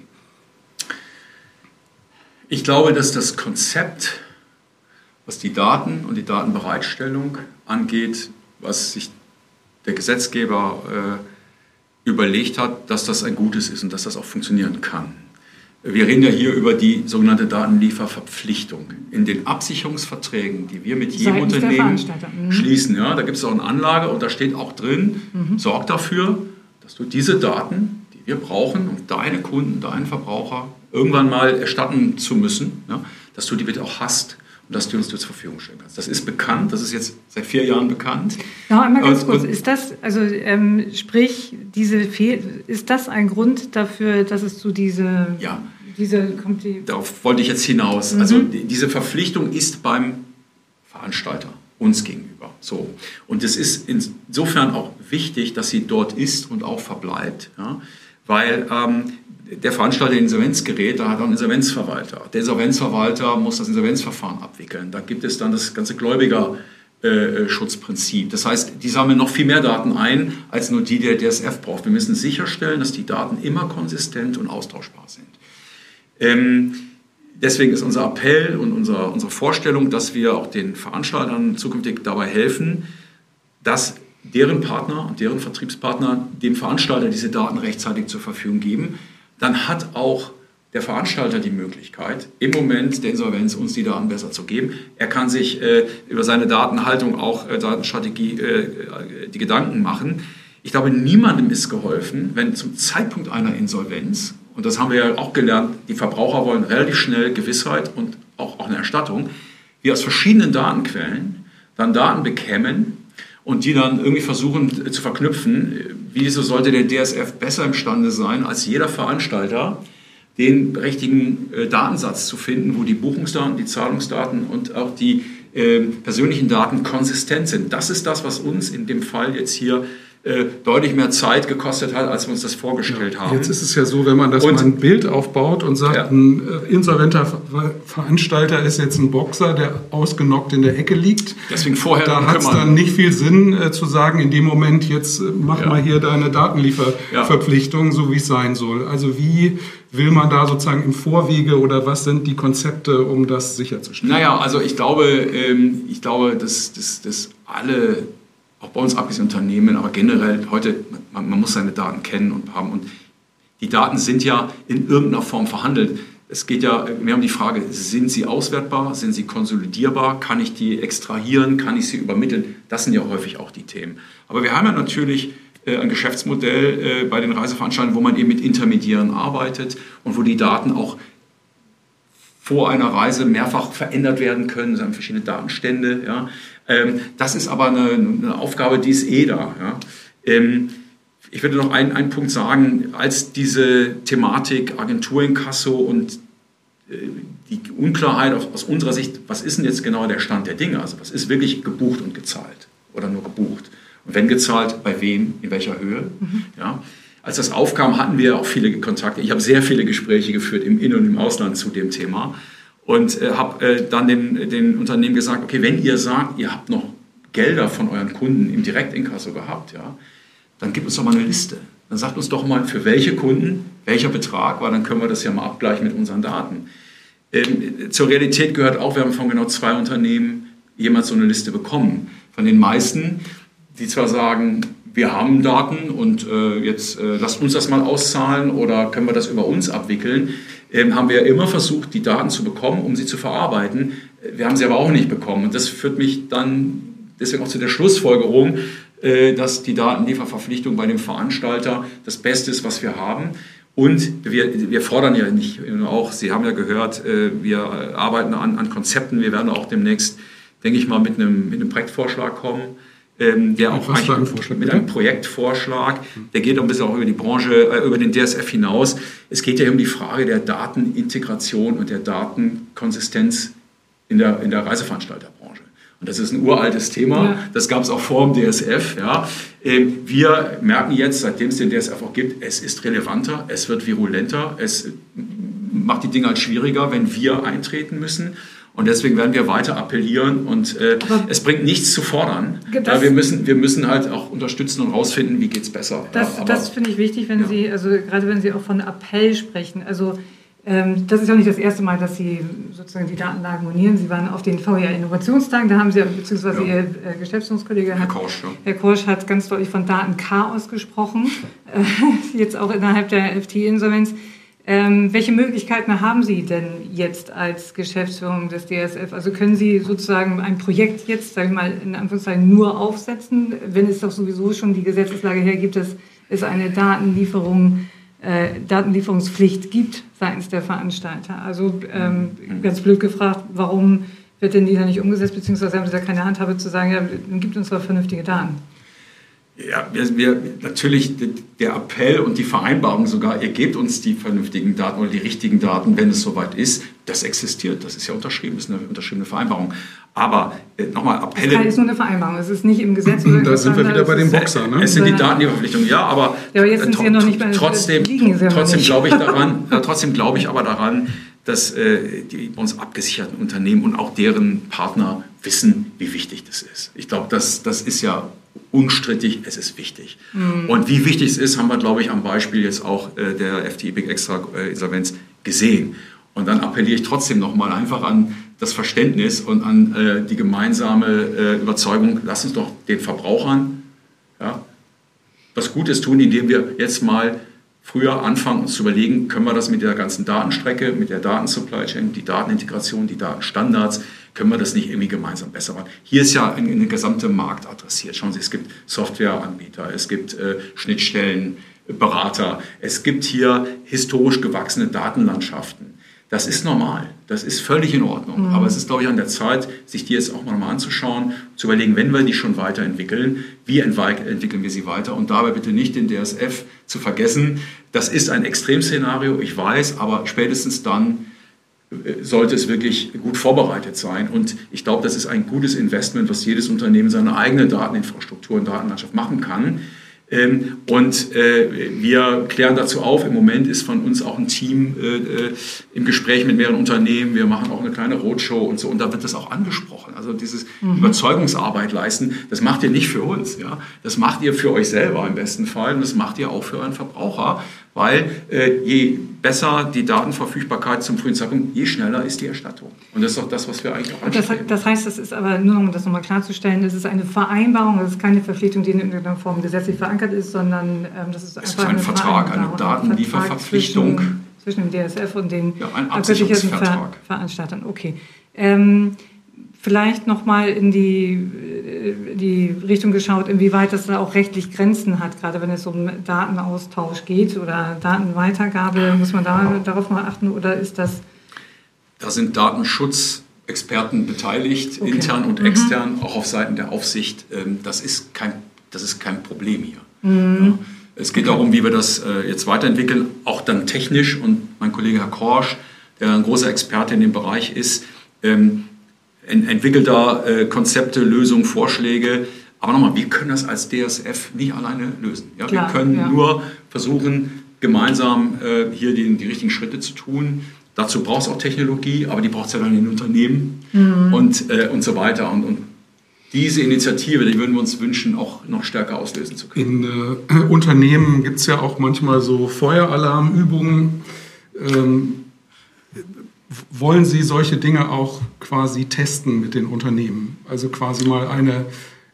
D: Ich glaube, dass das Konzept, was die Daten und die Datenbereitstellung angeht, was sich der Gesetzgeber äh, überlegt hat, dass das ein Gutes ist und dass das auch funktionieren kann. Wir reden ja hier über die sogenannte Datenlieferverpflichtung. In den Absicherungsverträgen, die wir mit jedem
B: Seitens
D: Unternehmen
B: mhm.
D: schließen, ja, da gibt es auch eine Anlage und da steht auch drin, mhm. sorg dafür, dass du diese Daten, die wir brauchen, um deine Kunden, deinen Verbraucher irgendwann mal erstatten zu müssen, ja, dass du die bitte auch hast. Und dass du uns zur Verfügung stellen kannst. Das ist bekannt, das ist jetzt seit vier Jahren bekannt.
B: Ja, einmal ganz
D: und,
B: kurz, ist das, also ähm, sprich, diese Fehl, ist das ein Grund dafür, dass es zu diese,
D: ja,
B: diese kommt die
D: darauf wollte ich jetzt hinaus. Mhm. Also die, diese Verpflichtung ist beim Veranstalter, uns gegenüber. So. Und es ist insofern auch wichtig, dass sie dort ist und auch verbleibt, ja? Weil ähm, der Veranstalter in Insolvenz gerät, da hat er einen Insolvenzverwalter. Der Insolvenzverwalter muss das Insolvenzverfahren abwickeln. Da gibt es dann das ganze Gläubigerschutzprinzip. Das heißt, die sammeln noch viel mehr Daten ein, als nur die, die der D S F braucht. Wir müssen sicherstellen, dass die Daten immer konsistent und austauschbar sind. Ähm, deswegen ist unser Appell und unser, unsere Vorstellung, dass wir auch den Veranstaltern zukünftig dabei helfen, dass deren Partner und deren Vertriebspartner dem Veranstalter diese Daten rechtzeitig zur Verfügung geben. Dann hat auch der Veranstalter die Möglichkeit, im Moment der Insolvenz uns die Daten besser zu geben. Er kann sich äh, über seine Datenhaltung, auch äh, Datenstrategie, äh, die Gedanken machen. Ich glaube, niemandem ist geholfen, wenn zum Zeitpunkt einer Insolvenz, und das haben wir ja auch gelernt, die Verbraucher wollen relativ schnell Gewissheit und auch, auch eine Erstattung, wir aus verschiedenen Datenquellen dann Daten bekämen und die dann irgendwie versuchen zu verknüpfen. Wieso sollte der D S F besser imstande sein, als jeder Veranstalter, den richtigen äh, Datensatz zu finden, wo die Buchungsdaten, die Zahlungsdaten und auch die äh, persönlichen Daten konsistent sind. Das ist das, was uns in dem Fall jetzt hier äh, deutlich mehr Zeit gekostet hat, als wir uns das vorgestellt
C: ja,
D: haben.
C: Jetzt ist es ja so, wenn man das
D: und,
C: mal ein Bild aufbaut und sagt, ja. ein äh, insolventer Ver- Veranstalter ist jetzt ein Boxer, der ausgenockt in der Ecke liegt.
D: Deswegen vorher
C: da hat es dann nicht viel Sinn äh, zu sagen, in dem Moment, jetzt äh, mach ja. mal hier deine Datenlieferverpflichtung, ja. so wie es sein soll. Also wie will man da sozusagen im Vorwege oder was sind die Konzepte, um das sicherzustellen?
D: Naja, also ich glaube, ähm, ich glaube, dass, dass, dass alle, auch bei uns abgesehen Unternehmen, aber generell heute, man, man muss seine Daten kennen und haben. Und die Daten sind ja in irgendeiner Form verhandelt. Es geht ja mehr um die Frage, sind sie auswertbar, sind sie konsolidierbar, kann ich die extrahieren, kann ich sie übermitteln? Das sind ja häufig auch die Themen. Aber wir haben ja natürlich ein Geschäftsmodell bei den Reiseveranstaltern, wo man eben mit Intermediären arbeitet und wo die Daten auch vor einer Reise mehrfach verändert werden können. Es haben verschiedene Datenstände. Ja. Das ist aber eine, eine Aufgabe, die ist eh da. Ja. Ich würde noch einen, einen Punkt sagen, als diese Thematik Agenturinkasso und die Unklarheit aus unserer Sicht, was ist denn jetzt genau der Stand der Dinge? Also was ist wirklich gebucht und gezahlt oder nur gebucht? Und wenn gezahlt, bei wem, in welcher Höhe? Mhm. Ja. Als das aufkam, hatten wir auch viele Kontakte. Ich habe sehr viele Gespräche geführt im In- und im Ausland zu dem Thema und äh, habe äh, dann den, den Unternehmen gesagt, okay, wenn ihr sagt, ihr habt noch Gelder von euren Kunden im Direktinkasso gehabt, ja, dann gebt uns doch mal eine Liste. Dann sagt uns doch mal, für welche Kunden, welcher Betrag, weil dann können wir das ja mal abgleichen mit unseren Daten. Ähm, zur Realität gehört auch, wir haben von genau zwei Unternehmen jemals so eine Liste bekommen. Von den meisten, die zwar sagen, wir haben Daten und äh, jetzt äh, lasst uns das mal auszahlen oder können wir das über uns abwickeln, ähm, haben wir immer versucht, die Daten zu bekommen, um sie zu verarbeiten. Wir haben sie aber auch nicht bekommen. Und das führt mich dann deswegen auch zu der Schlussfolgerung, äh, dass die Datenlieferverpflichtung bei dem Veranstalter das Beste ist, was wir haben. Und wir, wir fordern ja nicht auch, Sie haben ja gehört, äh, wir arbeiten an, an Konzepten. Wir werden auch demnächst, denke ich mal, mit einem, mit einem Projektvorschlag kommen. Ähm, der auch
C: ein
D: mit bitte? einem Projektvorschlag, der geht ein bisschen auch über die Branche, äh, über den D S F hinaus. Es geht ja um die Frage der Datenintegration und der Datenkonsistenz in der, in der Reiseveranstalterbranche. Und das ist ein uraltes Thema, ja. Das gab es auch vor dem D S F. Ja. Ähm, wir merken jetzt, seitdem es den D S F auch gibt, es ist relevanter, es wird virulenter, es macht die Dinge halt schwieriger, wenn wir eintreten müssen. Und deswegen werden wir weiter appellieren und äh, es bringt nichts zu fordern. Ja, wir, müssen, wir müssen halt auch unterstützen und rausfinden, wie geht es besser.
B: Das,
D: ja,
B: das finde ich wichtig, wenn ja. Sie, also gerade wenn Sie auch von Appell sprechen. Also Ähm, das ist ja nicht das erste Mal, dass Sie sozusagen die Datenlagen monieren. Sie waren auf den V I A-Innovationstagen, da haben Sie, beziehungsweise ja. Ihr äh, Geschäftsführungskollege
C: Herr Korsch, ja.
B: Herr Korsch hat ganz deutlich von Datenchaos gesprochen, äh, jetzt auch innerhalb der F T-Insolvenz. Ähm, welche Möglichkeiten haben Sie denn jetzt als Geschäftsführung des D S F? Also können Sie sozusagen ein Projekt jetzt, sage ich mal, in Anführungszeichen nur aufsetzen, wenn es doch sowieso schon die Gesetzeslage hergibt, dass es eine Datenlieferung, äh, Datenlieferungspflicht gibt seitens der Veranstalter? Also ähm, ganz blöd gefragt, warum wird denn die da nicht umgesetzt, beziehungsweise haben Sie da keine Handhabe zu sagen, ja, dann gibt uns doch vernünftige Daten?
D: Ja, wir, wir, natürlich der Appell und die Vereinbarung sogar, ihr gebt uns die vernünftigen Daten oder die richtigen Daten, wenn es soweit ist, das existiert, das ist ja unterschrieben, das ist eine unterschriebene Vereinbarung. Aber äh, nochmal Appelle...
B: Das ist nur eine Vereinbarung, es ist nicht im Gesetz.
C: Da sind wir wieder bei dem Boxer, ne?
D: Es sind die Datenlieferverpflichtungen, ja, aber,
B: ja, aber jetzt sind Sie ja noch nicht bei,
D: trotzdem, trotzdem glaube ich daran, äh, trotzdem glaube ich aber daran, dass äh, die bei uns abgesicherten Unternehmen und auch deren Partner wissen, wie wichtig das ist. Ich glaube, das, das ist ja unstrittig, es ist wichtig. Mhm. Und wie wichtig es ist, haben wir, glaube ich, am Beispiel jetzt auch äh, der F T I-Big Extra-Insolvenz gesehen. Und dann appelliere ich trotzdem nochmal einfach an das Verständnis und an äh, die gemeinsame äh, Überzeugung, lass uns doch den Verbrauchern ja, was Gutes tun, indem wir jetzt mal früher anfangen, uns zu überlegen, können wir das mit der ganzen Datenstrecke, mit der Datensupply Chain, die Datenintegration, die Datenstandards, können wir das nicht irgendwie gemeinsam besser machen? Hier ist ja ein, ein gesamter Markt adressiert. Schauen Sie, es gibt Softwareanbieter, es gibt äh, Schnittstellenberater, es gibt hier historisch gewachsene Datenlandschaften. Das ist normal, das ist völlig in Ordnung. Mhm. Aber es ist, glaube ich, an der Zeit, sich die jetzt auch mal anzuschauen, zu überlegen, wenn wir die schon weiterentwickeln, wie entwickeln wir sie weiter? Und dabei bitte nicht den D S F zu vergessen. Das ist ein Extremszenario, ich weiß, aber spätestens dann sollte es wirklich gut vorbereitet sein. Und ich glaube, das ist ein gutes Investment, was jedes Unternehmen seine eigene Dateninfrastruktur und Datenlandschaft machen kann. Und wir klären dazu auf. Im Moment ist von uns auch ein Team im Gespräch mit mehreren Unternehmen. Wir machen auch eine kleine Roadshow und so. Und da wird das auch angesprochen. Also dieses mhm. Überzeugungsarbeit leisten, das macht ihr nicht für uns. Ja? Das macht ihr für euch selber im besten Fall. Und das macht ihr auch für euren Verbraucher. Weil äh, je besser die Datenverfügbarkeit zum frühen Zeitpunkt, je schneller ist die Erstattung. Und das ist auch das, was wir eigentlich auch anstreben.
B: Das, das heißt, das ist aber, nur um das nochmal klarzustellen, das ist eine Vereinbarung, das ist keine Verpflichtung, die in irgendeiner Form gesetzlich verankert ist, sondern ähm, das ist einfach
D: es ist ein eine Vertrag, eine Datenlieferverpflichtung.
B: Zwischen, zwischen dem D S F und den
D: ja, ein Absicherungsvertrag.
B: Ver Veranstaltern. Okay. Ähm, Vielleicht nochmal in die, die Richtung geschaut, inwieweit das da auch rechtlich Grenzen hat, gerade wenn es um Datenaustausch geht oder Datenweitergabe. Muss man da darauf mal achten oder ist das...
D: Da sind Datenschutzexperten beteiligt, okay. intern und mhm. extern, auch auf Seiten der Aufsicht. Das ist kein, das ist kein Problem hier. Mhm. Ja. Es geht darum, wie wir das jetzt weiterentwickeln, auch dann technisch. Und mein Kollege Herr Korsch, der ein großer Experte in dem Bereich ist, entwickelt da äh, Konzepte, Lösungen, Vorschläge. Aber nochmal, wir können das als D S F nicht alleine lösen. Ja, Klar, wir können ja. nur versuchen, gemeinsam äh, hier die, die richtigen Schritte zu tun. Dazu braucht es auch Technologie, aber die braucht es ja dann in den Unternehmen mhm. und, äh, und so weiter. Und, und diese Initiative, die würden wir uns wünschen, auch noch stärker auslösen zu können.
C: In äh, Unternehmen gibt es ja auch manchmal so Feueralarmübungen. Ähm, Wollen Sie solche Dinge auch quasi testen mit den Unternehmen? Also quasi mal eine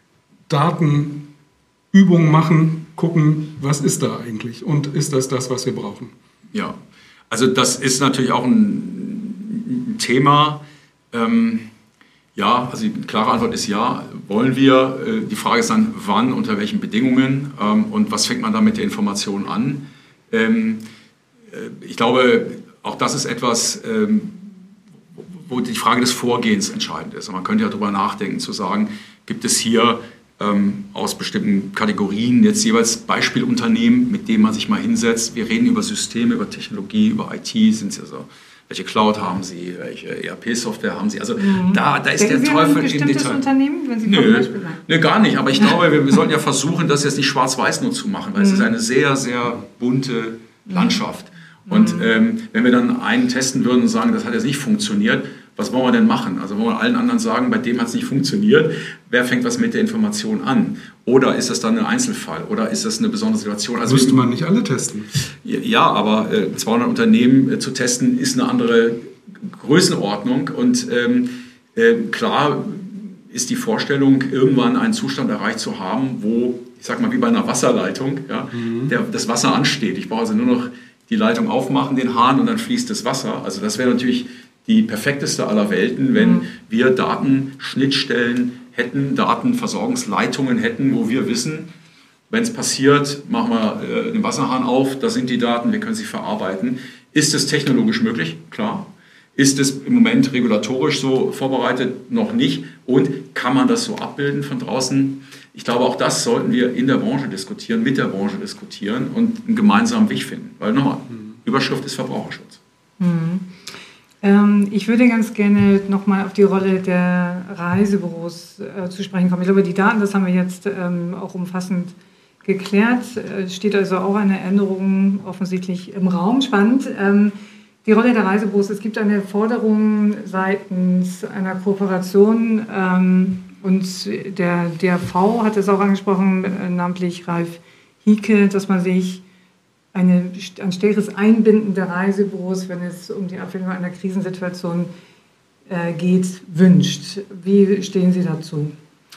C: Datenübung machen, gucken, was ist da eigentlich und ist das das, was wir brauchen?
D: Ja, also das ist natürlich auch ein Thema. Ähm, ja, also die klare Antwort ist ja, wollen wir. Äh, die Frage ist dann, wann, unter welchen Bedingungen ähm, und was fängt man da mit der Information an? Ähm, äh, ich glaube, auch das ist etwas, ähm, wo die Frage des Vorgehens entscheidend ist. Und man könnte ja darüber nachdenken, zu sagen, gibt es hier ähm, aus bestimmten Kategorien jetzt jeweils Beispielunternehmen, mit denen man sich mal hinsetzt. Wir reden über Systeme, über Technologie, über I T, sind sie also, welche Cloud haben Sie, welche E R P-Software haben Sie? Also mhm. da, da ist
B: Denken
D: der Teufel
B: im Detail. Bestimmtes Unternehmen, wenn Sie
D: nö, Beispiel nö, gar nicht. Aber ich glaube, wir, wir sollten ja versuchen, das jetzt nicht schwarz-weiß nur zu machen, weil mhm. es ist eine sehr, sehr bunte Landschaft. Und ähm, wenn wir dann einen testen würden und sagen, das hat jetzt nicht funktioniert, Was wollen wir denn machen? Also wollen wir allen anderen sagen, bei dem hat es nicht funktioniert, wer fängt was mit der Information an? Oder ist das dann ein Einzelfall? Oder ist das eine besondere Situation?
C: Also müsste man nicht alle testen?
D: Ja, aber äh, zweihundert Unternehmen äh, zu testen, ist eine andere Größenordnung. Und ähm, äh, klar ist die Vorstellung, irgendwann einen Zustand erreicht zu haben, wo, ich sag mal, wie bei einer Wasserleitung, ja, mhm. der, das Wasser ansteht. Ich brauche also nur noch die Leitung aufmachen, den Hahn, und dann fließt das Wasser. Also das wäre natürlich die perfekteste aller Welten, wenn mhm. wir Datenschnittstellen hätten, Datenversorgungsleitungen hätten, wo wir wissen, wenn es passiert, machen wir äh, den Wasserhahn auf, da sind die Daten, wir können sie verarbeiten. Ist es technologisch möglich? Klar. Ist es im Moment regulatorisch so vorbereitet? Noch nicht. Und kann man das so abbilden von draußen? Ich glaube, auch das sollten wir in der Branche diskutieren, mit der Branche diskutieren und einen gemeinsamen Weg finden. Weil nochmal, mhm. Überschrift ist Verbraucherschutz.
B: Mhm. Ähm, ich würde ganz gerne nochmal auf die Rolle der Reisebüros äh, zu sprechen kommen. Ich glaube, die Daten, das haben wir jetzt ähm, auch umfassend geklärt. Es steht also auch eine Änderung offensichtlich im Raum. Spannend. Ähm, die Rolle der Reisebüros. Es gibt eine Forderung seitens einer Kooperation ähm, und der D R V hat es auch angesprochen, äh, namentlich Ralf Hieke, dass man sich eine, ein stärkeres Einbinden der Reisebüros, wenn es um die Abwicklung einer Krisensituation äh, geht, wünscht. Wie stehen Sie dazu?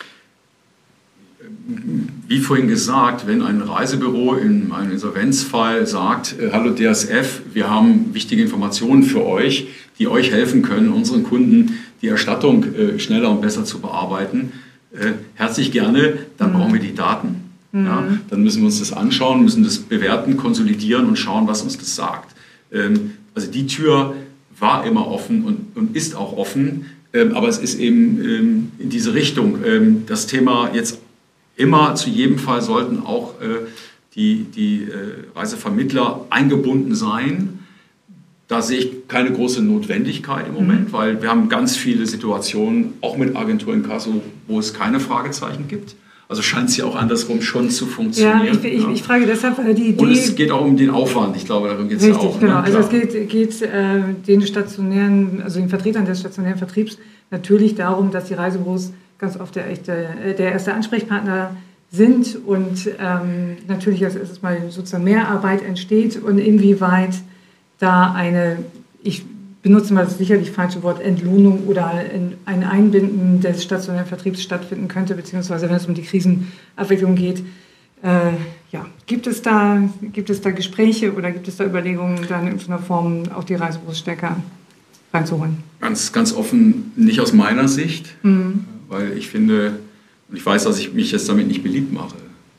D: Wie vorhin gesagt, wenn ein Reisebüro in einem Insolvenzfall sagt, äh, hallo D S F, wir haben wichtige Informationen für euch, die euch helfen können, unseren Kunden die Erstattung äh, schneller und besser zu bearbeiten, äh, herzlich gerne, dann mhm. brauchen wir die Daten. Mhm. Ja, dann müssen wir uns das anschauen, müssen das bewerten, konsolidieren und schauen, was uns das sagt. Ähm, also die Tür war immer offen und, und ist auch offen, ähm, aber es ist eben ähm, in diese Richtung. Ähm, das Thema jetzt immer, zu jedem Fall sollten auch äh, die, die äh, Reisevermittler eingebunden sein. Da sehe ich keine große Notwendigkeit im Moment, mhm. weil wir haben ganz viele Situationen, auch mit Agentur Inkasso, wo es keine Fragezeichen gibt. Also scheint es ja auch andersrum schon zu funktionieren.
B: Ja, ich, ich,
D: ja.
B: ich frage deshalb, weil die Idee...
D: Und es geht auch um den Aufwand, ich glaube, darum geht es ja auch.
B: Genau,
D: ne?
B: also es geht, geht äh, den stationären, also den Vertretern des stationären Vertriebs natürlich darum, dass die Reisebüros ganz oft der, echte, der erste Ansprechpartner sind und ähm, natürlich als erstes mal sozusagen Mehrarbeit entsteht und inwieweit da eine, ich benutze mal das sicherlich falsche Wort, Entlohnung oder ein Einbinden des stationären Vertriebs stattfinden könnte, beziehungsweise wenn es um die Krisenabwicklung geht. Äh, ja. gibt, es da, gibt es da Gespräche oder gibt es da Überlegungen, dann in irgendeiner Form auch die Reisebüros stärker reinzuholen?
D: Ganz, ganz offen, nicht aus meiner Sicht, mhm. weil ich finde, und ich weiß, dass ich mich jetzt damit nicht beliebt mache.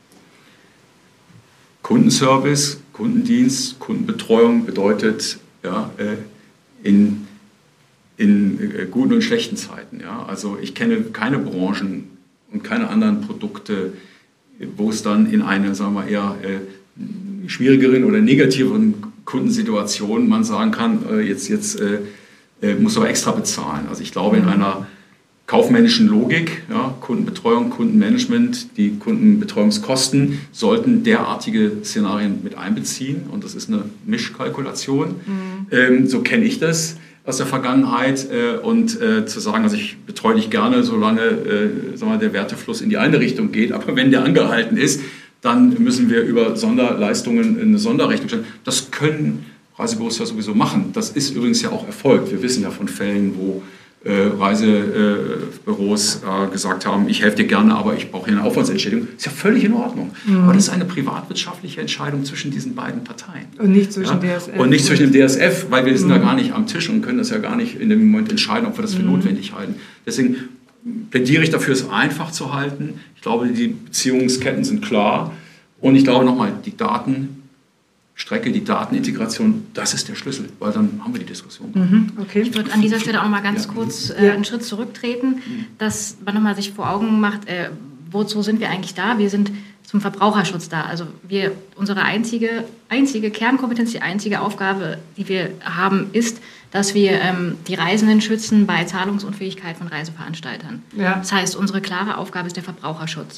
D: Kundenservice, Kundendienst, Kundenbetreuung bedeutet ja, in, in guten und schlechten Zeiten. Ja. Also ich kenne keine Branchen und keine anderen Produkte, wo es dann in eine, sagen wir eher äh, schwierigeren oder negativeren Kundensituation man sagen kann, äh, jetzt, jetzt äh, muss aber extra bezahlen. Also ich glaube, in einer kaufmännischen Logik, ja, Kundenbetreuung, Kundenmanagement, die Kundenbetreuungskosten sollten derartige Szenarien mit einbeziehen und das ist eine Mischkalkulation. Mhm. Ähm, so kenne ich das aus der Vergangenheit äh, und äh, zu sagen, also ich betreue dich gerne, solange äh, sagen wir, der Wertefluss in die eine Richtung geht, aber wenn der angehalten ist, dann müssen wir über Sonderleistungen eine Sonderrechnung stellen. Das können Reisebüros ja sowieso machen. Das ist übrigens ja auch erfolgt. Wir wissen ja von Fällen, wo Reisebüros äh, gesagt haben, ich helfe dir gerne, aber ich brauche hier eine Aufwandsentschädigung. Ist ja völlig in Ordnung. Mhm. Aber das ist eine privatwirtschaftliche Entscheidung zwischen diesen beiden Parteien.
B: Und nicht zwischen
D: ja?
B: D S F.
D: Und nicht zwischen dem D S F, weil wir sind mhm. da gar nicht am Tisch und können das ja gar nicht in dem Moment entscheiden, ob wir das für mhm. notwendig halten. Deswegen plädiere ich dafür, es einfach zu halten. Ich glaube, die Beziehungsketten sind klar. Und ich glaube nochmal, die Daten Strecke, die Datenintegration, das ist der Schlüssel, weil dann haben wir die Diskussion.
E: Mhm, okay. Ich würde an dieser Stelle auch noch mal ganz ja. kurz äh, einen Schritt zurücktreten, mhm. dass man noch mal sich vor Augen macht, äh, wozu sind wir eigentlich da? Wir sind zum Verbraucherschutz da. Also wir, unsere einzige, einzige Kernkompetenz, die einzige Aufgabe, die wir haben, ist, dass wir ähm, die Reisenden schützen bei Zahlungsunfähigkeit von Reiseveranstaltern. Ja. Das heißt, unsere klare Aufgabe ist der Verbraucherschutz.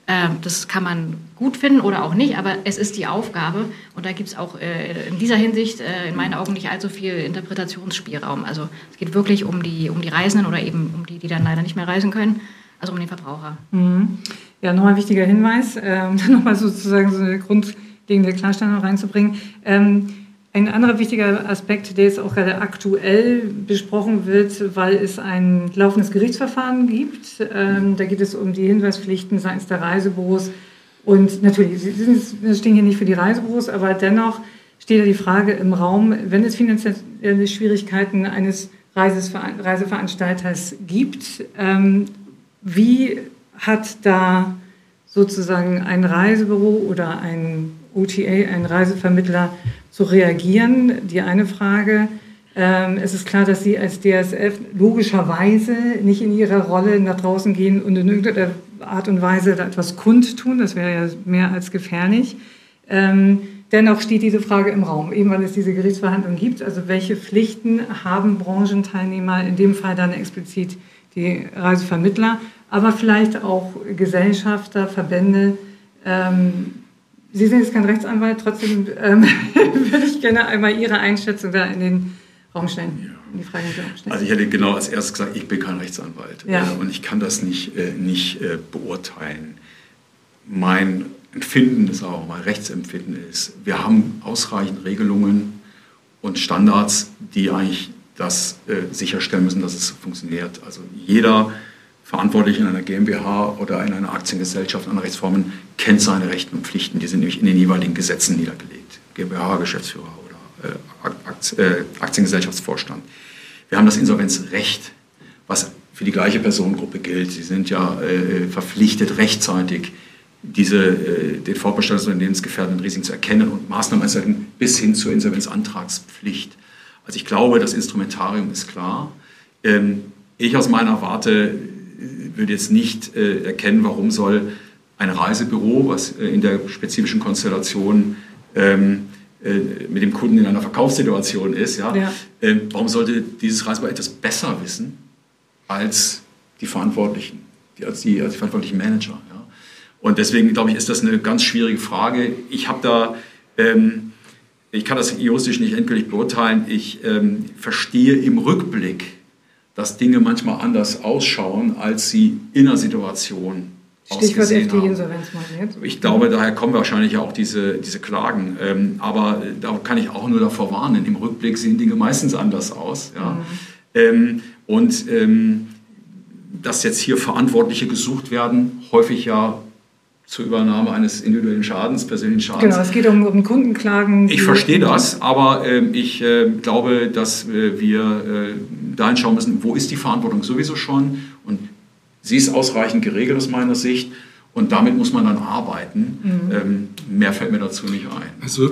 E: Äh, das kann man gut finden oder auch nicht, aber es ist die Aufgabe. Und da gibt es auch äh, in dieser Hinsicht äh, in meinen Augen nicht allzu viel Interpretationsspielraum. Also es geht wirklich um die, um die Reisenden oder eben um die, die dann leider nicht mehr reisen können, also um den Verbraucher.
B: Mhm. Ja, nochmal ein wichtiger Hinweis, ähm, nochmal sozusagen so eine grundlegende Klarstellung reinzubringen. Ähm, Ein anderer wichtiger Aspekt, der jetzt auch gerade aktuell besprochen wird, weil es ein laufendes Gerichtsverfahren gibt. Ähm, da geht es um die Hinweispflichten seitens der Reisebüros. Und natürlich, Sie sind, stehen hier nicht für die Reisebüros, aber dennoch steht da die Frage im Raum, wenn es finanzielle Schwierigkeiten eines Reiseveranstalters gibt, ähm, wie hat da sozusagen ein Reisebüro oder ein O T A, ein Reisevermittler, zu reagieren? Die eine Frage. Ähm, es ist klar, dass Sie als D S F logischerweise nicht in Ihrer Rolle nach draußen gehen und in irgendeiner Art und Weise da etwas kundtun. Das wäre ja mehr als gefährlich. Ähm, dennoch steht diese Frage im Raum, eben weil es diese Gerichtsverhandlung gibt. Also welche Pflichten haben Branchenteilnehmer, in dem Fall dann explizit die Reisevermittler, aber vielleicht auch Gesellschafter, Verbände. Ähm, Sie sind jetzt kein Rechtsanwalt, trotzdem ähm, würde ich gerne einmal Ihre Einschätzung da in den Raum stellen, ja. in die Frage in den Raum stellen.
D: Also ich hätte genau als erstes gesagt, ich bin kein Rechtsanwalt
B: ja.
D: äh, und ich kann das nicht, äh, nicht äh, beurteilen. Mein Empfinden ist auch, mein Rechtsempfinden ist, wir haben ausreichend Regelungen und Standards, die eigentlich das äh, sicherstellen müssen, dass es funktioniert. Also jeder Verantwortliche in einer GmbH oder in einer Aktiengesellschaft, in Rechtsformen, kennt seine Rechte und Pflichten. Die sind nämlich in den jeweiligen Gesetzen niedergelegt. GmbH, Geschäftsführer oder äh, Aktiengesellschaftsvorstand. Wir haben das Insolvenzrecht, was für die gleiche Personengruppe gilt. Sie sind ja äh, verpflichtet, rechtzeitig diese, äh, den Fortbestand des Unternehmens gefährdenden Risiken zu erkennen und Maßnahmen einzuleiten, bis hin zur Insolvenzantragspflicht. Also ich glaube, das Instrumentarium ist klar. Ähm, ich aus meiner Warte würde jetzt nicht äh, erkennen, warum soll ein Reisebüro, was äh, in der spezifischen Konstellation ähm, äh, mit dem Kunden in einer Verkaufssituation ist, ja, ja. Äh, warum sollte dieses Reisebüro etwas besser wissen als die Verantwortlichen, die, als, die, als die verantwortlichen Manager. Ja. Und deswegen, glaube ich, ist das eine ganz schwierige Frage. Ich habe da, ähm, ich kann das juristisch nicht endgültig beurteilen, ich ähm, verstehe im Rückblick, dass Dinge manchmal anders ausschauen, als sie in der Situation
B: Stichwort
D: ausgesehen
B: F D
D: haben.
B: Insolvenz mal jetzt.
D: Ich glaube, daher kommen wahrscheinlich auch diese, diese Klagen. Ähm, aber da kann ich auch nur davor warnen. Im Rückblick sehen Dinge meistens anders aus. Ja? Mhm. Ähm, und ähm, dass jetzt hier Verantwortliche gesucht werden, häufig ja zur Übernahme eines individuellen Schadens, persönlichen Schadens.
B: Genau, es geht um, um Kundenklagen.
D: Ich verstehe das, aber äh, ich äh, glaube, dass äh, wir äh, dahin schauen müssen, wo ist die Verantwortung sowieso schon, und sie ist ausreichend geregelt aus meiner Sicht, und damit muss man dann arbeiten. Mhm. Ähm, mehr fällt mir dazu nicht ein.
C: Also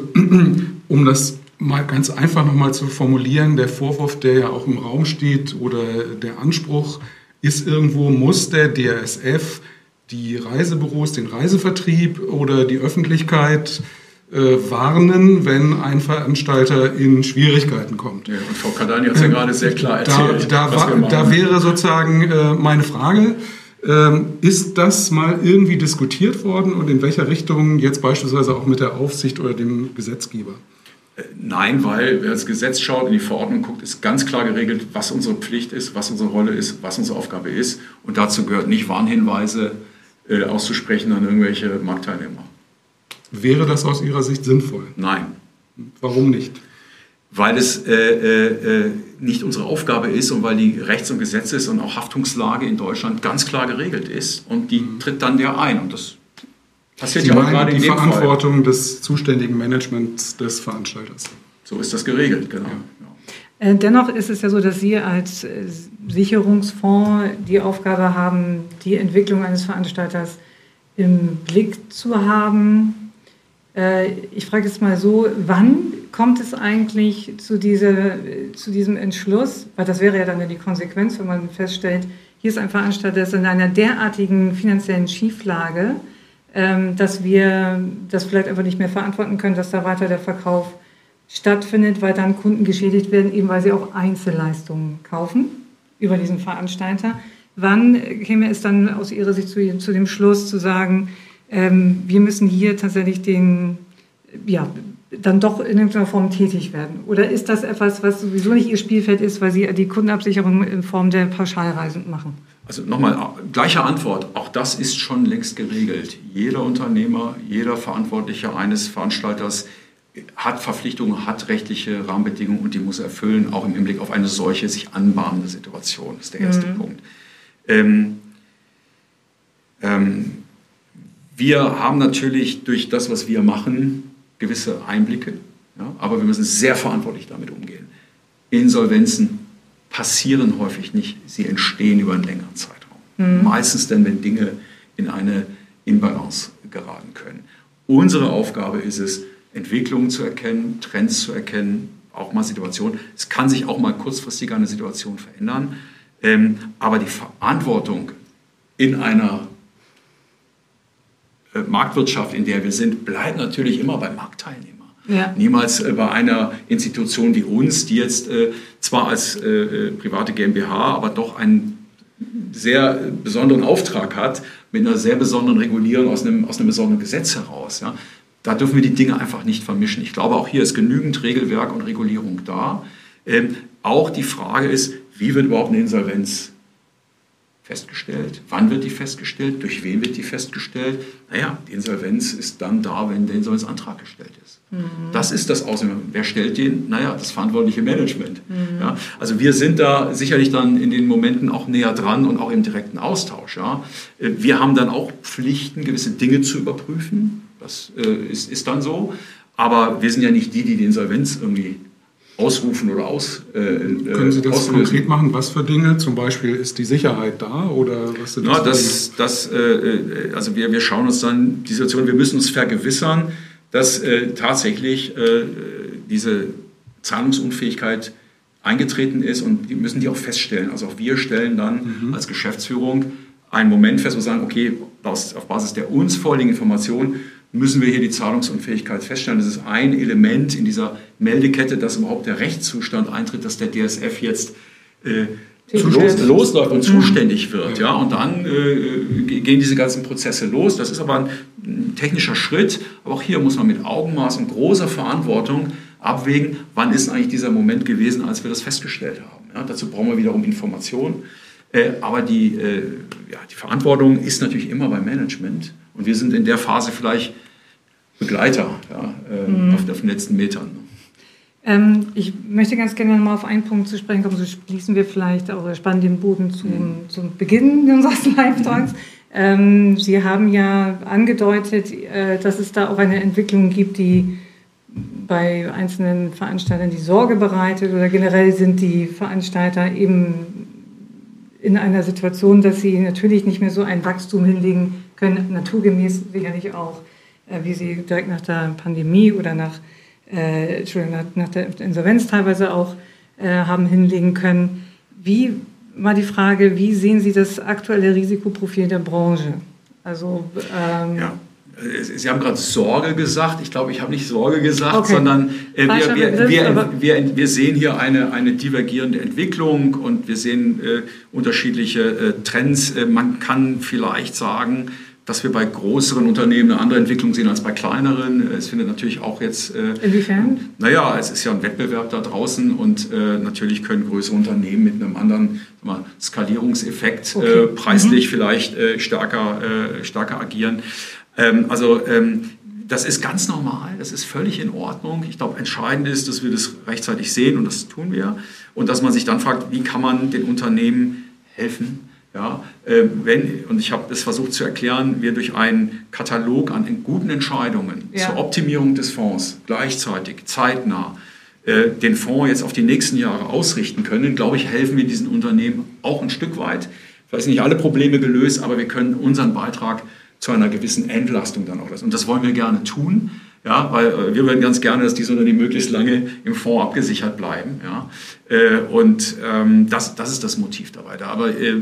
C: um das mal ganz einfach nochmal zu formulieren, der Vorwurf, der ja auch im Raum steht, oder der Anspruch ist irgendwo, muss der D S F die Reisebüros, den Reisevertrieb oder die Öffentlichkeit äh, warnen, wenn ein Veranstalter in Schwierigkeiten kommt.
D: Ja, und Frau Kadani hat es ja ähm, gerade sehr klar erzählt.
C: Da, da, war, da wäre sozusagen äh, meine Frage, ähm, ist das mal irgendwie diskutiert worden und in welcher Richtung, jetzt beispielsweise auch mit der Aufsicht oder dem Gesetzgeber?
D: Nein, weil wer das Gesetz schaut, in die Verordnung guckt, ist ganz klar geregelt, was unsere Pflicht ist, was unsere Rolle ist, was unsere Aufgabe ist. Und dazu gehört nicht Warnhinweise äh, auszusprechen an irgendwelche Marktteilnehmer.
C: Wäre das aus Ihrer Sicht sinnvoll?
D: Nein.
C: Warum nicht?
D: Weil es äh, äh, nicht unsere Aufgabe ist und weil die Rechts- und Gesetzes- und auch Haftungslage in Deutschland ganz klar geregelt ist, und die mhm. tritt dann der ein. Und das passiert ja auch gerade in dem Fall. Die Verantwortung
C: des zuständigen Managements des Veranstalters.
D: So ist das geregelt, genau.
B: Ja. Ja. Dennoch ist es ja so, dass Sie als Sicherungsfonds die Aufgabe haben, die Entwicklung eines Veranstalters im Blick zu haben. Ich frage jetzt mal so, wann kommt es eigentlich zu, dieser, zu diesem Entschluss? Weil das wäre ja dann die Konsequenz, wenn man feststellt, hier ist ein Veranstalter, der ist in einer derartigen finanziellen Schieflage, dass wir das vielleicht einfach nicht mehr verantworten können, dass da weiter der Verkauf stattfindet, weil dann Kunden geschädigt werden, eben weil sie auch Einzelleistungen kaufen über diesen Veranstalter. Wann käme es dann aus Ihrer Sicht zu, zu dem Schluss zu sagen, ähm, wir müssen hier tatsächlich den, ja, dann doch in irgendeiner Form tätig werden? Oder ist das etwas, was sowieso nicht Ihr Spielfeld ist, weil Sie die Kundenabsicherung in Form der Pauschalreisen machen?
D: Also nochmal, gleiche Antwort. Auch das ist schon längst geregelt. Jeder Unternehmer, jeder Verantwortliche eines Veranstalters hat Verpflichtungen, hat rechtliche Rahmenbedingungen und die muss er erfüllen, auch im Hinblick auf eine solche sich anbahnende Situation. Das ist der erste mhm. Punkt. Ähm, ähm, wir haben natürlich durch das, was wir machen, gewisse Einblicke, ja, aber wir müssen sehr verantwortlich damit umgehen. Insolvenzen passieren häufig nicht, sie entstehen über einen längeren Zeitraum. Mhm. Meistens dann, wenn Dinge in eine Imbalance geraten können. Unsere Aufgabe ist es, Entwicklungen zu erkennen, Trends zu erkennen, auch mal Situationen. Es kann sich auch mal kurzfristig eine Situation verändern, ähm, aber die Verantwortung in einer äh, Marktwirtschaft, in der wir sind, bleibt natürlich immer beim Marktteilnehmer. Ja. Niemals äh, bei einer Institution wie uns, die jetzt äh, zwar als äh, private GmbH, aber doch einen sehr besonderen Auftrag hat, mit einer sehr besonderen Regulierung aus einem, aus einem besonderen Gesetz heraus. Ja. Da dürfen wir die Dinge einfach nicht vermischen. Ich glaube, auch hier ist genügend Regelwerk und Regulierung da. Ähm, auch die Frage ist, wie wird überhaupt eine Insolvenz festgestellt? Wann wird die festgestellt? Durch wen wird die festgestellt? Naja, die Insolvenz ist dann da, wenn der Insolvenzantrag gestellt ist. Mhm. Das ist das Außenwirkung. Wer stellt den? Naja, das verantwortliche Management. Mhm. Ja, also wir sind da sicherlich dann in den Momenten auch näher dran und auch im direkten Austausch. Ja. Wir haben dann auch Pflichten, gewisse Dinge zu überprüfen. Das äh, ist, ist dann so. Aber wir sind ja nicht die, die die Insolvenz irgendwie ausrufen oder aus. Äh,
C: Können Sie das auslösen. Konkret machen? Was für Dinge? Zum Beispiel, ist die Sicherheit da oder was sind das?
D: Ja, das, das, äh, also wir, wir schauen uns dann die Situation, wir müssen uns vergewissern, dass äh, tatsächlich äh, diese Zahlungsunfähigkeit eingetreten ist und die müssen die auch feststellen. Also auch wir stellen dann mhm. als Geschäftsführung einen Moment fest, wo wir sagen, okay, auf Basis der uns vorliegenden Informationen müssen wir hier die Zahlungsunfähigkeit feststellen. Das ist ein Element in dieser Meldekette, dass überhaupt der Rechtszustand eintritt, dass der D S F jetzt äh, los, losläuft und zuständig wird. Ja? Und dann äh, gehen diese ganzen Prozesse los. Das ist aber ein, ein technischer Schritt. Aber auch hier muss man mit Augenmaß und großer Verantwortung abwägen, wann ist eigentlich dieser Moment gewesen, als wir das festgestellt haben. Ja? Dazu brauchen wir wiederum Informationen. Äh, aber die, äh, ja, die Verantwortung ist natürlich immer beim Management. Und wir sind in der Phase vielleicht Begleiter ja, äh, mhm. auf, auf den letzten Metern.
B: Ähm, ich möchte ganz gerne noch mal auf einen Punkt zu sprechen kommen. So schließen wir vielleicht auch, spannen den Boden zum, mhm. zum Beginn unseres Live-Talks. Mhm. Ähm, Sie haben ja angedeutet, äh, dass es da auch eine Entwicklung gibt, die bei einzelnen Veranstaltern die Sorge bereitet. Oder generell sind die Veranstalter eben in einer Situation, dass sie natürlich nicht mehr so ein Wachstum hinlegen können, naturgemäß sicherlich auch, äh, wie sie direkt nach der Pandemie oder nach, äh, Entschuldigung, nach, nach der Insolvenz teilweise auch äh, haben hinlegen können. Wie war die Frage, wie sehen Sie das aktuelle Risikoprofil der Branche? Also ähm,
D: ja. Sie haben gerade Sorge gesagt. Ich glaube, ich habe nicht Sorge gesagt, okay. sondern äh, wir, wir, Begriff, wir, wir, wir sehen hier eine, eine divergierende Entwicklung und wir sehen äh, unterschiedliche äh, Trends. Äh, man kann vielleicht sagen, dass wir bei größeren Unternehmen eine andere Entwicklung sehen als bei kleineren. Es findet natürlich auch jetzt... Äh,
B: Inwiefern?
D: Naja, es ist ja ein Wettbewerb da draußen und äh, natürlich können größere Unternehmen mit einem anderen mal, Skalierungseffekt okay. äh, preislich mhm. vielleicht äh, stärker, äh, stärker agieren. Ähm, also ähm, das ist ganz normal, das ist völlig in Ordnung. Ich glaube, entscheidend ist, dass wir das rechtzeitig sehen und das tun wir. Und dass man sich dann fragt, wie kann man den Unternehmen helfen? Ja, äh, wenn, und ich habe es versucht zu erklären, wir durch einen Katalog an guten Entscheidungen ja. zur Optimierung des Fonds gleichzeitig, zeitnah, äh, den Fonds jetzt auf die nächsten Jahre ausrichten können, glaube ich, helfen wir diesen Unternehmen auch ein Stück weit. Vielleicht sind nicht alle Probleme gelöst, aber wir können unseren Beitrag zu einer gewissen Entlastung dann auch lassen. Und das wollen wir gerne tun, ja, weil äh, wir würden ganz gerne, dass diese Unternehmen möglichst lange im Fonds abgesichert bleiben. Ja. Äh, und ähm, das, das ist das Motiv dabei. Da. Aber äh,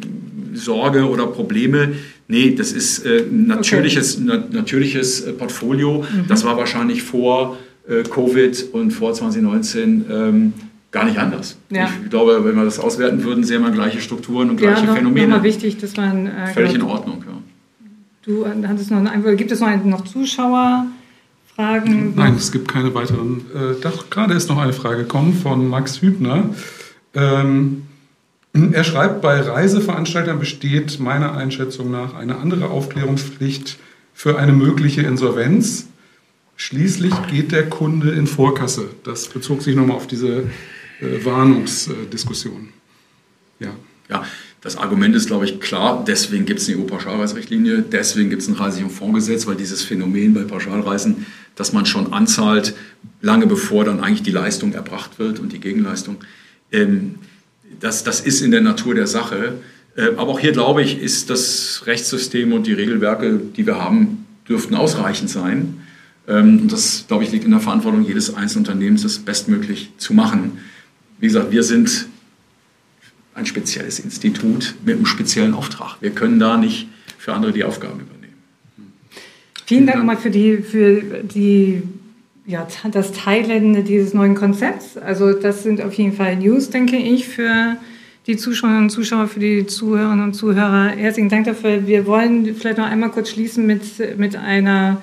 D: Sorge oder Probleme, nee, das ist äh, natürliches, okay. na, natürliches äh, Portfolio. Mhm. Das war wahrscheinlich vor äh, Covid und vor zwanzig neunzehn ähm, gar nicht anders.
B: Ja.
D: Ich glaube, wenn wir das auswerten würden, sehen wir gleiche Strukturen und gleiche
B: ja, noch,
D: Phänomene.
B: Noch mal wichtig, dass man... Äh,
D: Völlig in Ordnung, ja.
B: Du hattest noch eine, gibt es noch, noch Zuschauerfragen?
C: Nein, es gibt keine weiteren. Äh, doch, gerade ist noch eine Frage gekommen von Max Hübner. Ähm, er schreibt, bei Reiseveranstaltern besteht meiner Einschätzung nach eine andere Aufklärungspflicht für eine mögliche Insolvenz. Schließlich geht der Kunde in Vorkasse. Das bezog sich nochmal auf diese äh, Warnungsdiskussion. Ja.
D: Ja, das Argument ist, glaube ich, klar. Deswegen gibt es eine E U-Pauschalreiserichtlinie, deswegen gibt es ein Reisesicherungsfondsgesetz, weil dieses Phänomen bei Pauschalreisen, dass man schon anzahlt, lange bevor dann eigentlich die Leistung erbracht wird und die Gegenleistung, ähm, das, das ist in der Natur der Sache. Äh, aber auch hier, glaube ich, ist das Rechtssystem und die Regelwerke, die wir haben, dürften ausreichend sein. Ähm, und das, glaube ich, liegt in der Verantwortung jedes einzelnen Unternehmens, das bestmöglich zu machen. Wie gesagt, wir sind ein spezielles Institut mit einem speziellen Auftrag. Wir können da nicht für andere die Aufgaben übernehmen.
B: Vielen Dank nochmal für die, für die, ja, das Teilen dieses neuen Konzepts. Also das sind auf jeden Fall News, denke ich, für die Zuschauerinnen und Zuschauer, für die Zuhörerinnen und Zuhörer. Herzlichen Dank dafür. Wir wollen vielleicht noch einmal kurz schließen mit, mit einer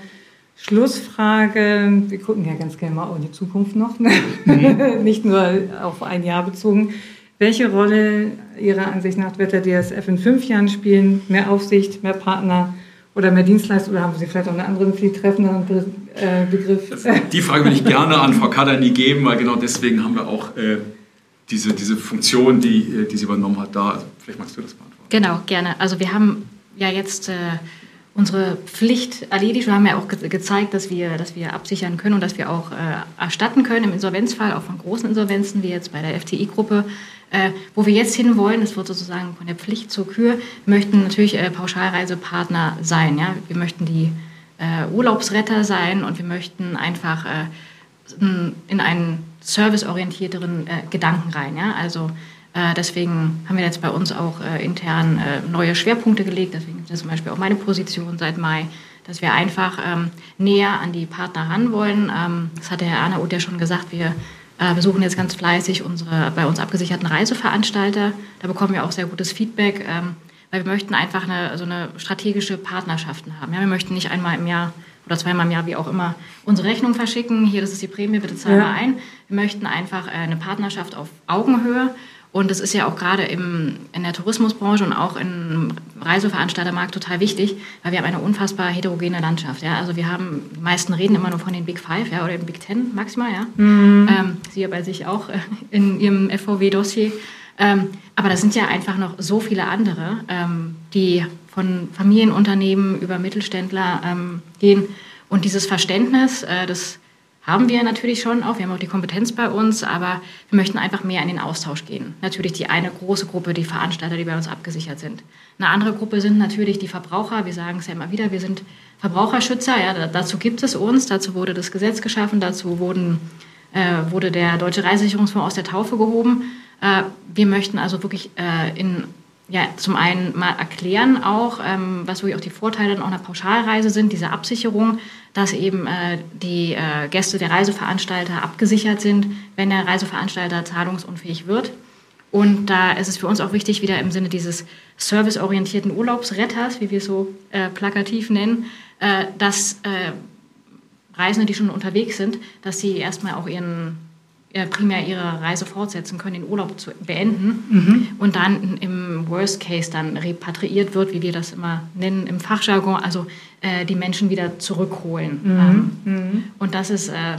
B: Schlussfrage. Wir gucken ja ganz gerne mal auch in die Zukunft noch, ne? Mhm. Nicht nur auf ein Jahr bezogen. Welche Rolle Ihrer Ansicht nach wird der D S F in fünf Jahren spielen? Mehr Aufsicht, mehr Partner oder mehr Dienstleister? Oder haben Sie vielleicht auch einen anderen, viel treffenderen Be äh, Begriff?
D: Das, die Frage will ich gerne an Frau Kadani geben, weil genau deswegen haben wir auch äh, diese, diese Funktion, die, die sie übernommen hat, da. Also vielleicht magst du das beantworten.
E: Genau, gerne. Also wir haben ja jetzt äh, unsere Pflicht erledigt. Wir haben ja auch ge gezeigt, dass wir, dass wir absichern können und dass wir auch äh, erstatten können im Insolvenzfall, auch von großen Insolvenzen, wie jetzt bei der F T I-Gruppe. Äh, wo wir jetzt hinwollen, das wird sozusagen von der Pflicht zur Kür, wir möchten natürlich äh, Pauschalreisepartner sein. Ja? Wir möchten die äh, Urlaubsretter sein und wir möchten einfach äh, in einen serviceorientierteren äh, Gedanken rein. Ja? Also äh, deswegen haben wir jetzt bei uns auch äh, intern äh, neue Schwerpunkte gelegt. Deswegen ist das zum Beispiel auch meine Position seit Mai, dass wir einfach ähm, näher an die Partner ran wollen. Ähm, das hat der Herr Arnaud ja schon gesagt, wir Wir suchen jetzt ganz fleißig unsere bei uns abgesicherten Reiseveranstalter. Da bekommen wir auch sehr gutes Feedback, weil wir möchten einfach eine, so eine strategische Partnerschaften haben. Ja, wir möchten nicht einmal im Jahr oder zweimal im Jahr, wie auch immer, unsere Rechnung verschicken. Hier, das ist die Prämie, bitte zahl mal ein. Wir möchten einfach eine Partnerschaft auf Augenhöhe. Und das ist ja auch gerade im, in der Tourismusbranche und auch im Reiseveranstaltermarkt total wichtig, weil wir haben eine unfassbar heterogene Landschaft. Ja? Also wir haben, die meisten reden immer nur von den Big Five, ja, oder den Big Ten maximal. Ja? Mhm. Ähm, Sie ja bei sich auch äh, in Ihrem F V W-Dossier. Ähm, aber das sind ja einfach noch so viele andere, ähm, die von Familienunternehmen über Mittelständler ähm, gehen. Und dieses Verständnis, äh, das haben wir natürlich schon auch. Wir haben auch die Kompetenz bei uns, aber wir möchten einfach mehr in den Austausch gehen. Natürlich die eine große Gruppe, die Veranstalter, die bei uns abgesichert sind. Eine andere Gruppe sind natürlich die Verbraucher. Wir sagen es ja immer wieder, wir sind Verbraucherschützer. Ja, dazu gibt es uns, dazu wurde das Gesetz geschaffen, dazu wurden, äh, wurde der Deutsche Reisesicherungsfonds aus der Taufe gehoben. Äh, wir möchten also wirklich äh, in Ja, zum einen mal erklären auch, ähm, was wirklich auch die Vorteile auch einer Pauschalreise sind, diese Absicherung, dass eben äh, die äh, Gäste der Reiseveranstalter abgesichert sind, wenn der Reiseveranstalter zahlungsunfähig wird. Und da ist es für uns auch wichtig, wieder im Sinne dieses serviceorientierten Urlaubsretters, wie wir es so äh, plakativ nennen, äh, dass äh, Reisende, die schon unterwegs sind, dass sie erstmal auch ihren primär ihre Reise fortsetzen können, den Urlaub zu beenden mhm. und dann im Worst Case dann repatriiert wird, wie wir das immer nennen im Fachjargon, also äh, die Menschen wieder zurückholen. Mhm. Ähm, mhm. Und das ist äh,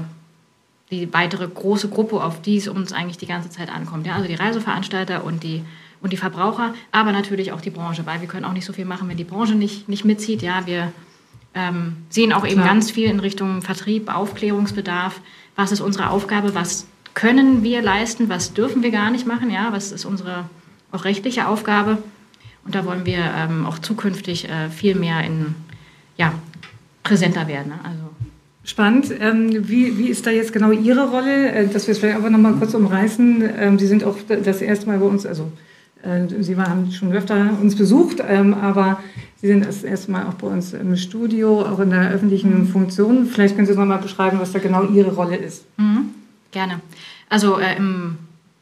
E: die weitere große Gruppe, auf die es uns eigentlich die ganze Zeit ankommt. Ja? Also die Reiseveranstalter und die, und die Verbraucher, aber natürlich auch die Branche, weil wir können auch nicht so viel machen, wenn die Branche nicht, nicht mitzieht. Ja? Wir ähm, sehen auch eben Klar. ganz viel in Richtung Vertrieb, Aufklärungsbedarf. Was ist unsere Aufgabe, was können wir leisten, was dürfen wir gar nicht machen, ja, was ist unsere auch rechtliche Aufgabe. Und da wollen wir ähm, auch zukünftig äh, viel mehr in, ja, präsenter werden. Ne? Also
B: Spannend. Ähm, wie, wie ist da jetzt genau Ihre Rolle? Äh, dass wir es vielleicht einfach noch mal kurz umreißen. Ähm, Sie sind auch das erste Mal bei uns, also äh, Sie haben schon öfter uns besucht, ähm, aber Sie sind das erste Mal auch bei uns im Studio, auch in der öffentlichen Funktion. Vielleicht können Sie noch mal beschreiben, was da genau Ihre Rolle ist.
E: Mhm. Gerne. Also äh, im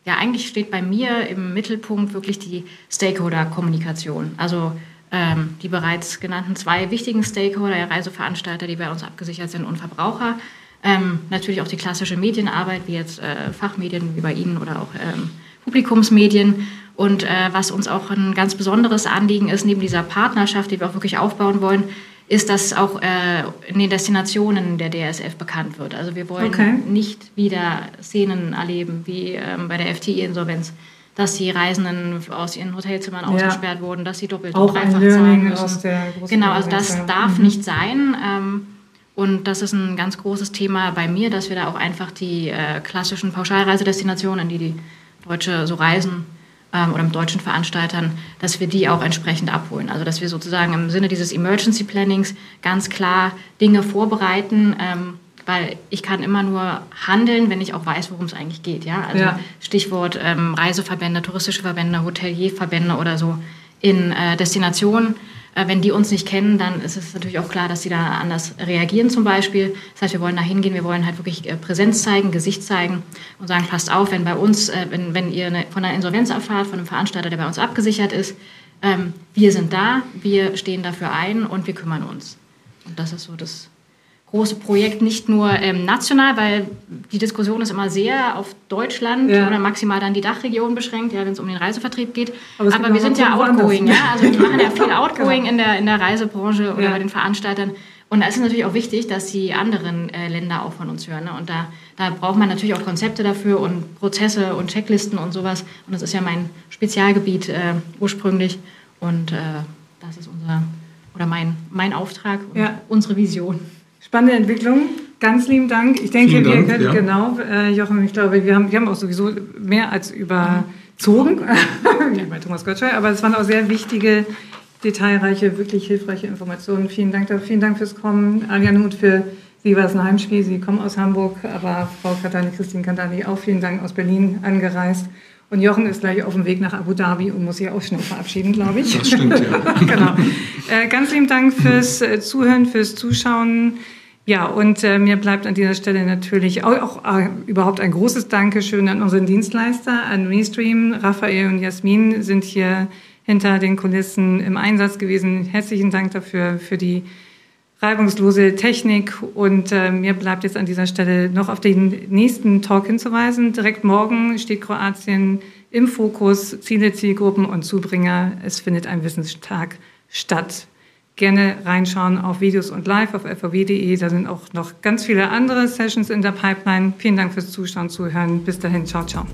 E: ja, eigentlich steht bei mir im Mittelpunkt wirklich die Stakeholder-Kommunikation. Also ähm, die bereits genannten zwei wichtigen Stakeholder, ja, Reiseveranstalter, die bei uns abgesichert sind, und Verbraucher. Ähm, natürlich auch die klassische Medienarbeit, wie jetzt äh, Fachmedien wie bei Ihnen oder auch ähm, Publikumsmedien. Und äh, was uns auch ein ganz besonderes Anliegen ist, neben dieser Partnerschaft, die wir auch wirklich aufbauen wollen, ist, dass auch äh, in den Destinationen der D S F bekannt wird. Also wir wollen okay. nicht wieder Szenen erleben wie ähm, bei der F T I-Insolvenz, dass die Reisenden aus ihren Hotelzimmern ja. ausgesperrt wurden, dass sie doppelt und dreifach zahlen müssen. Genau, also das darf mhm. nicht sein. Ähm, Und das ist ein ganz großes Thema bei mir, dass wir da auch einfach die äh, klassischen Pauschalreisedestinationen, in die die Deutsche so reisen ähm, oder mit deutschen Veranstaltern, dass wir die auch entsprechend abholen. Also dass wir sozusagen im Sinne dieses Emergency Plannings ganz klar Dinge vorbereiten, ähm, weil ich kann immer nur handeln, wenn ich auch weiß, worum es eigentlich geht. Ja? Also ja. Stichwort ähm, Reiseverbände, touristische Verbände, Hotelierverbände oder so in äh, Destinationen. Wenn die uns nicht kennen, dann ist es natürlich auch klar, dass sie da anders reagieren zum Beispiel. Das heißt, wir wollen da hingehen, wir wollen halt wirklich Präsenz zeigen, Gesicht zeigen und sagen, passt auf, wenn bei uns, wenn, wenn ihr eine, von einer Insolvenz erfahrt, von einem Veranstalter, der bei uns abgesichert ist, ähm, wir sind da, wir stehen dafür ein und wir kümmern uns. Und das ist so das große Projekt, nicht nur ähm, national, weil die Diskussion ist immer sehr auf Deutschland ja. oder maximal dann die Dachregion beschränkt, ja, wenn es um den Reisevertrieb geht. Aber, Aber wir sind ja outgoing, ja, also wir machen ja viel outgoing in der, in der Reisebranche oder ja. bei den Veranstaltern. Und da ist es natürlich auch wichtig, dass die anderen äh, Länder auch von uns hören. Ne? Und da, da braucht man natürlich auch Konzepte dafür und Prozesse und Checklisten und sowas. Und das ist ja mein Spezialgebiet äh, ursprünglich. Und äh, das ist unser oder mein, mein Auftrag und ja. unsere Vision.
B: Spannende Entwicklung. Ganz lieben Dank. Ich denke, Vielen wir Dank, können, ja. genau, äh, Jochen, ich glaube, wir haben, wir haben auch sowieso mehr als überzogen, wie bei Thomas Gottschalk, aber es waren auch sehr wichtige, detailreiche, wirklich hilfreiche Informationen. Vielen Dank dafür. Vielen Dank fürs Kommen. Anja Nuth, für Sie war es ein Heimspiel. Sie kommen aus Hamburg, aber Frau Kandani, Christine Kandani, auch vielen Dank, aus Berlin angereist. Und Jochen ist gleich auf dem Weg nach Abu Dhabi und muss sich auch schnell verabschieden, glaube ich.
C: Das stimmt, ja.
B: Genau. Äh, ganz lieben Dank fürs äh, Zuhören, fürs Zuschauen. Ja, und äh, mir bleibt an dieser Stelle natürlich auch, auch äh, überhaupt ein großes Dankeschön an unseren Dienstleister, an Restream. Raphael und Jasmin sind hier hinter den Kulissen im Einsatz gewesen. Herzlichen Dank dafür, für die reibungslose Technik. Und äh, mir bleibt jetzt an dieser Stelle noch auf den nächsten Talk hinzuweisen. Direkt morgen steht Kroatien im Fokus, Ziele, Zielgruppen und Zubringer. Es findet ein Wissenstag statt. Gerne reinschauen auf Videos und Live auf f v w punkt d e. Da sind auch noch ganz viele andere Sessions in der Pipeline. Vielen Dank fürs Zuschauen, Zuhören. Bis dahin. Ciao, ciao.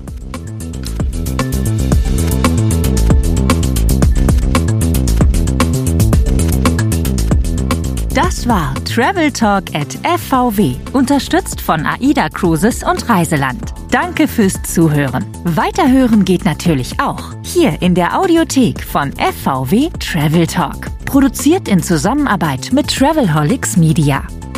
A: Das war Travel Talk at F V W, unterstützt von AIDA Cruises und Reiseland. Danke fürs Zuhören. Weiterhören geht natürlich auch hier in der Audiothek von F V W Travel Talk. Produziert in Zusammenarbeit mit Travelholics Media.